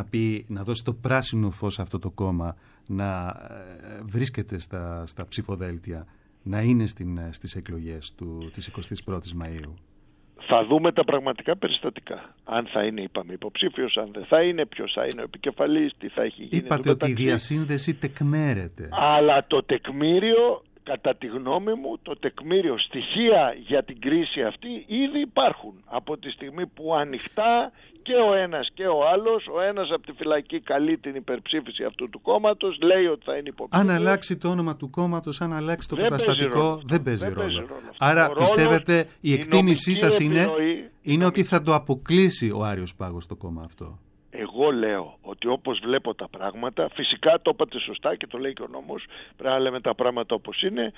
να δώσει το πράσινο φως σε αυτό το κόμμα, να βρίσκεται στα ψηφοδέλτια, να είναι στις εκλογές της 21ης Μαΐου. Θα δούμε τα πραγματικά περιστατικά. Αν θα είναι, είπαμε, υποψήφιος, αν δεν θα είναι, ποιος θα είναι ο επικεφαλής, τι θα έχει γίνει. Είπατε ότι η διασύνδεση τεκμέρεται. Αλλά το τεκμήριο, κατά τη γνώμη μου, το τεκμήριο, στοιχεία για την κρίση αυτή ήδη υπάρχουν. Από τη στιγμή που ανοιχτά και ο ένας και ο άλλος, ο ένας από τη φυλακή καλεί την υπερψήφιση αυτού του κόμματος, λέει ότι θα είναι υποψήφιος. Αν αλλάξει το όνομα του κόμματος, αν αλλάξει το καταστατικό, δεν παίζει ρόλο. Άρα πιστεύετε, η εκτίμησή σας είναι ότι θα το αποκλείσει ο Άριος Πάγος το κόμμα αυτό? εγώ λέω ότι όπως βλέπω τα πράγματα, φυσικά το είπατε σωστά και το λέει και ο νόμος, πρέπει να λέμε τα πράγματα όπως είναι,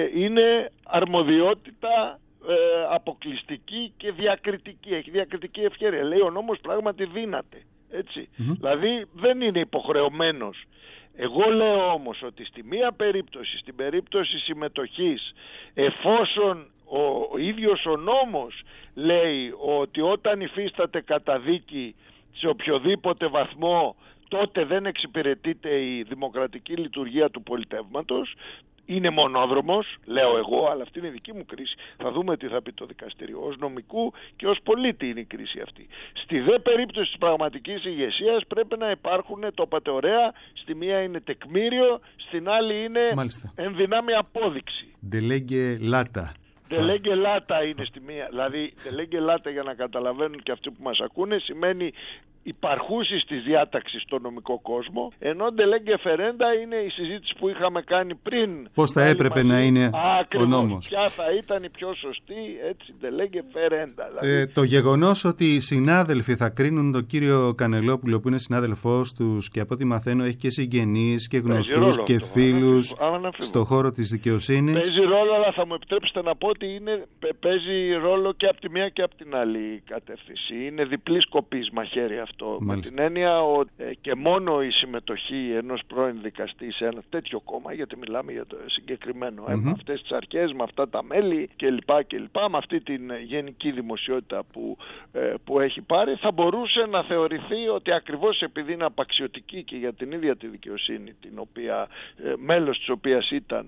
είναι αρμοδιότητα αποκλειστική και διακριτική, έχει διακριτική ευχέρεια. Λέει ο νόμος πράγματι δύναται, έτσι. Δηλαδή δεν είναι υποχρεωμένος. Εγώ λέω όμως ότι στη μία περίπτωση, στην περίπτωση συμμετοχής, εφόσον ο ίδιος ο νόμος λέει ότι όταν υφίσταται καταδίκη σε οποιοδήποτε βαθμό, τότε δεν εξυπηρετείται η δημοκρατική λειτουργία του πολιτεύματος, είναι μονόδρομος, λέω εγώ, αλλά αυτή είναι η δική μου κρίση. Θα δούμε τι θα πει το δικαστήριο. Ως νομικού και ως πολίτη είναι η κρίση αυτή. Στη δε περίπτωση της πραγματικής ηγεσίας πρέπει να υπάρχουν, το είπατε ωραία, στη μία είναι τεκμήριο, στην άλλη είναι ενδυνάμει απόδειξη. Delege lata. Delege lata είναι στη μία. Δηλαδή, delege lata, για να καταλαβαίνουν και αυτοί που μας ακούνε, σημαίνει υπαρχούσεις της διάταξης στο νομικό κόσμο, ενώ delege ferenda είναι η συζήτηση που είχαμε κάνει πριν. Πώς θα έπρεπε να είναι ο νόμος. Ποια θα ήταν η πιο σωστή, έτσι, delege ferenda. Δηλαδή. Το γεγονός ότι οι συνάδελφοι θα κρίνουν τον κύριο Κανελόπουλο, που είναι συνάδελφός τους και από ό,τι μαθαίνω έχει και συγγενείς και γνωστούς και φίλους στον χώρο της δικαιοσύνης. Παίζει ρόλο, αλλά θα μου επιτρέψετε να πω ότι παίζει ρόλο και από τη μία και από την άλλη κατεύθυνση. Είναι διπλής κοπής μαχαίρι αυτό. Με την έννοια ότι και μόνο η συμμετοχή ενός πρώην δικαστή σε ένα τέτοιο κόμμα, γιατί μιλάμε για το συγκεκριμένο, με αυτές τις αρχές, με αυτά τα μέλη κλπ. Με αυτή την γενική δημοσιότητα που έχει πάρει, θα μπορούσε να θεωρηθεί ότι ακριβώς επειδή είναι απαξιωτική και για την ίδια τη δικαιοσύνη, την οποία, μέλος της οποίας ήταν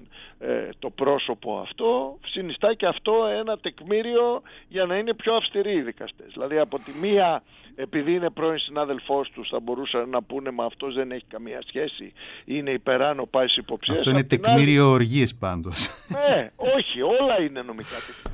το πρόσωπο αυτό, συνιστά και αυτό ένα τεκμήριο για να είναι πιο αυστηροί οι δικαστές. Δηλαδή από τη μία, επειδή είναι πρώην συνάδελφός τους, θα μπορούσαν να πούνε μα αυτός δεν έχει καμία σχέση, είναι υπεράνω πάσης υποψίας. Αυτό είναι τεκμήριο οργής πάντως. Ναι, όχι, όλα είναι νομικά.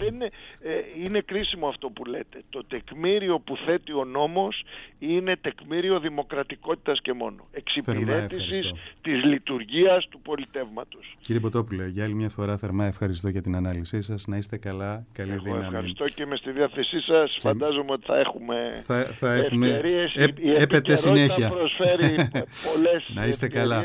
Είναι κρίσιμο αυτό που λέτε. Το τεκμήριο που θέτει ο νόμος είναι τεκμήριο δημοκρατικότητας και μόνο. Εξυπηρέτησης της λειτουργίας του πολιτεύματος. Κύριε Ποτόπουλε, για άλλη μια φορά θερμά ευχαριστώ για την ανάλυση σας. Να είστε καλά, καλή δύναμη. Ευχαριστώ και είμαι στη διάθεσή σας. Και φαντάζομαι ότι θα έχουμε ευκαιρίες. Έπεται συνέχεια. Θα προσφέρει πολλές να είστε καλά.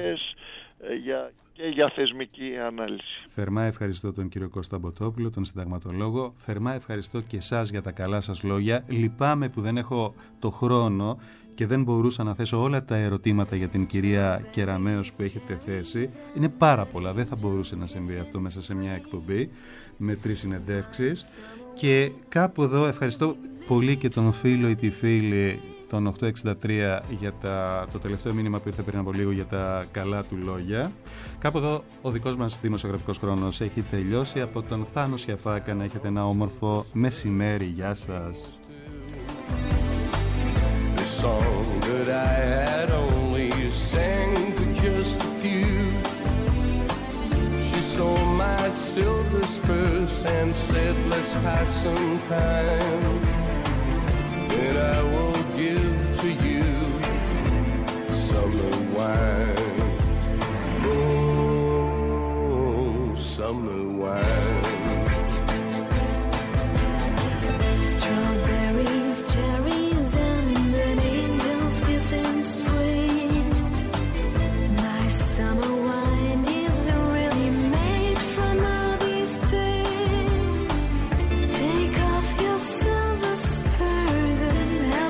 Και για θεσμική ανάλυση. Θερμά ευχαριστώ τον κύριο Κώστα Ποτόπουλο, τον συνταγματολόγο. Θερμά ευχαριστώ και εσάς για τα καλά σας λόγια. Λυπάμαι που δεν έχω το χρόνο και δεν μπορούσα να θέσω όλα τα ερωτήματα για την κυρία Κεραμέως που έχετε θέσει. Είναι πάρα πολλά, δεν θα μπορούσε να συμβεί αυτό μέσα σε μια εκπομπή με 3 συνεντεύξεις. Και κάπου εδώ ευχαριστώ πολύ και τον φίλο ή τη φίλη τον 863 για το τελευταίο μήνυμα που ήρθε πριν από λίγο για τα καλά του λόγια. Κάπου εδώ ο δικός μας δημοσιογραφικός χρόνος έχει τελειώσει. Από τον Θάνο Σιαφάκα να έχετε ένα όμορφο μεσημέρι. Γεια σας. And I will give to you summer wine, oh, summer wine. Strawberries, cherries, and an angel's kiss in spring. My summer wine is really made from all these things. Take off your silver spurs and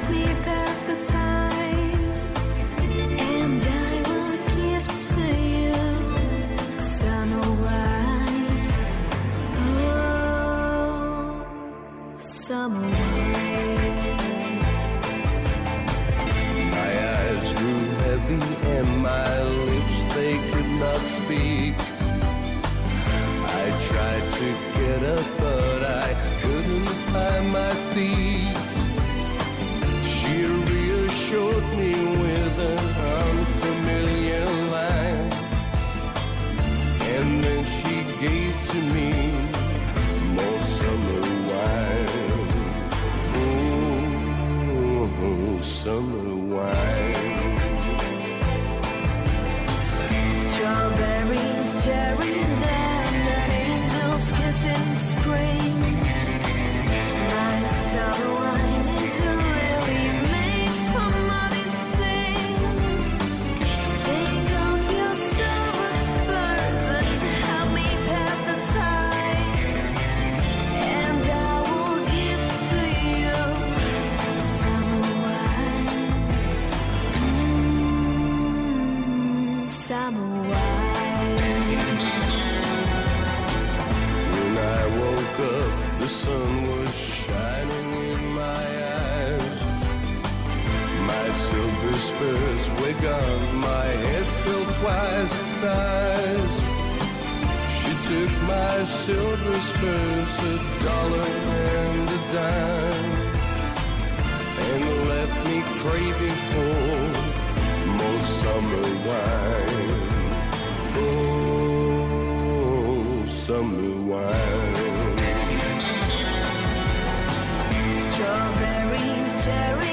spurs wig on my head filled twice the size. She took my silver spurs, $1 and a dime, and left me craving for more summer wine. Oh, summer wine. Strawberries, cherries.